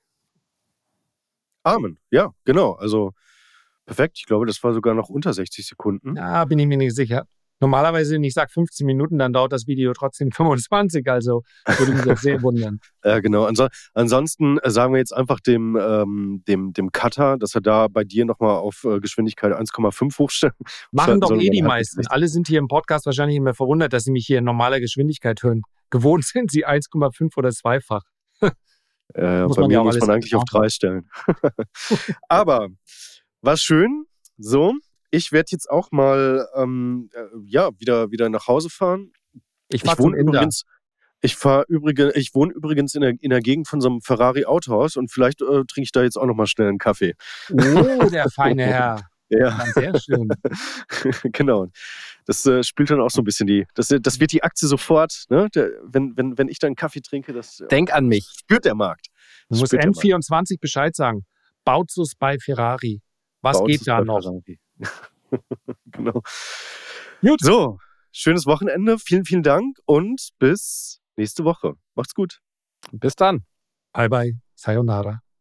Amen, ja, genau. Also perfekt. Ich glaube, das war sogar noch unter 60 Sekunden. Ja, bin ich mir nicht sicher. Normalerweise, wenn ich sage 15 Minuten, dann dauert das Video trotzdem 25. Also würde mich jetzt sehr wundern. Ja, genau. Ansonsten sagen wir jetzt einfach dem Cutter, dass er da bei dir nochmal auf Geschwindigkeit 1,5 hochstellt. Machen doch die meisten. Alle sind hier im Podcast wahrscheinlich immer verwundert, dass sie mich hier in normaler Geschwindigkeit hören. Gewohnt sind sie 1,5 oder zweifach. Muss bei man mir ja auch muss alles man eigentlich auf 3 stellen. Aber war schön. So, ich werde jetzt auch mal wieder nach Hause fahren. Ich fahre zum Inder. Ich wohne übrigens in der Gegend von so einem Ferrari-Autohaus und vielleicht trinke ich da jetzt auch noch mal schnell einen Kaffee. Oh, der feine Herr. Ja. Dann sehr schön. Genau. Das spielt dann auch so ein bisschen das wird die Aktie sofort, ne? Wenn ich dann einen Kaffee trinke, das Denk an mich. spürt der Markt. Du musst N24 Bescheid sagen. Bautzus bei Ferrari. Was Bautzus geht da bei noch? Ferrari. Genau. Gut. So, schönes Wochenende. Vielen, vielen Dank und bis nächste Woche. Macht's gut. Bis dann. Bye bye. Sayonara.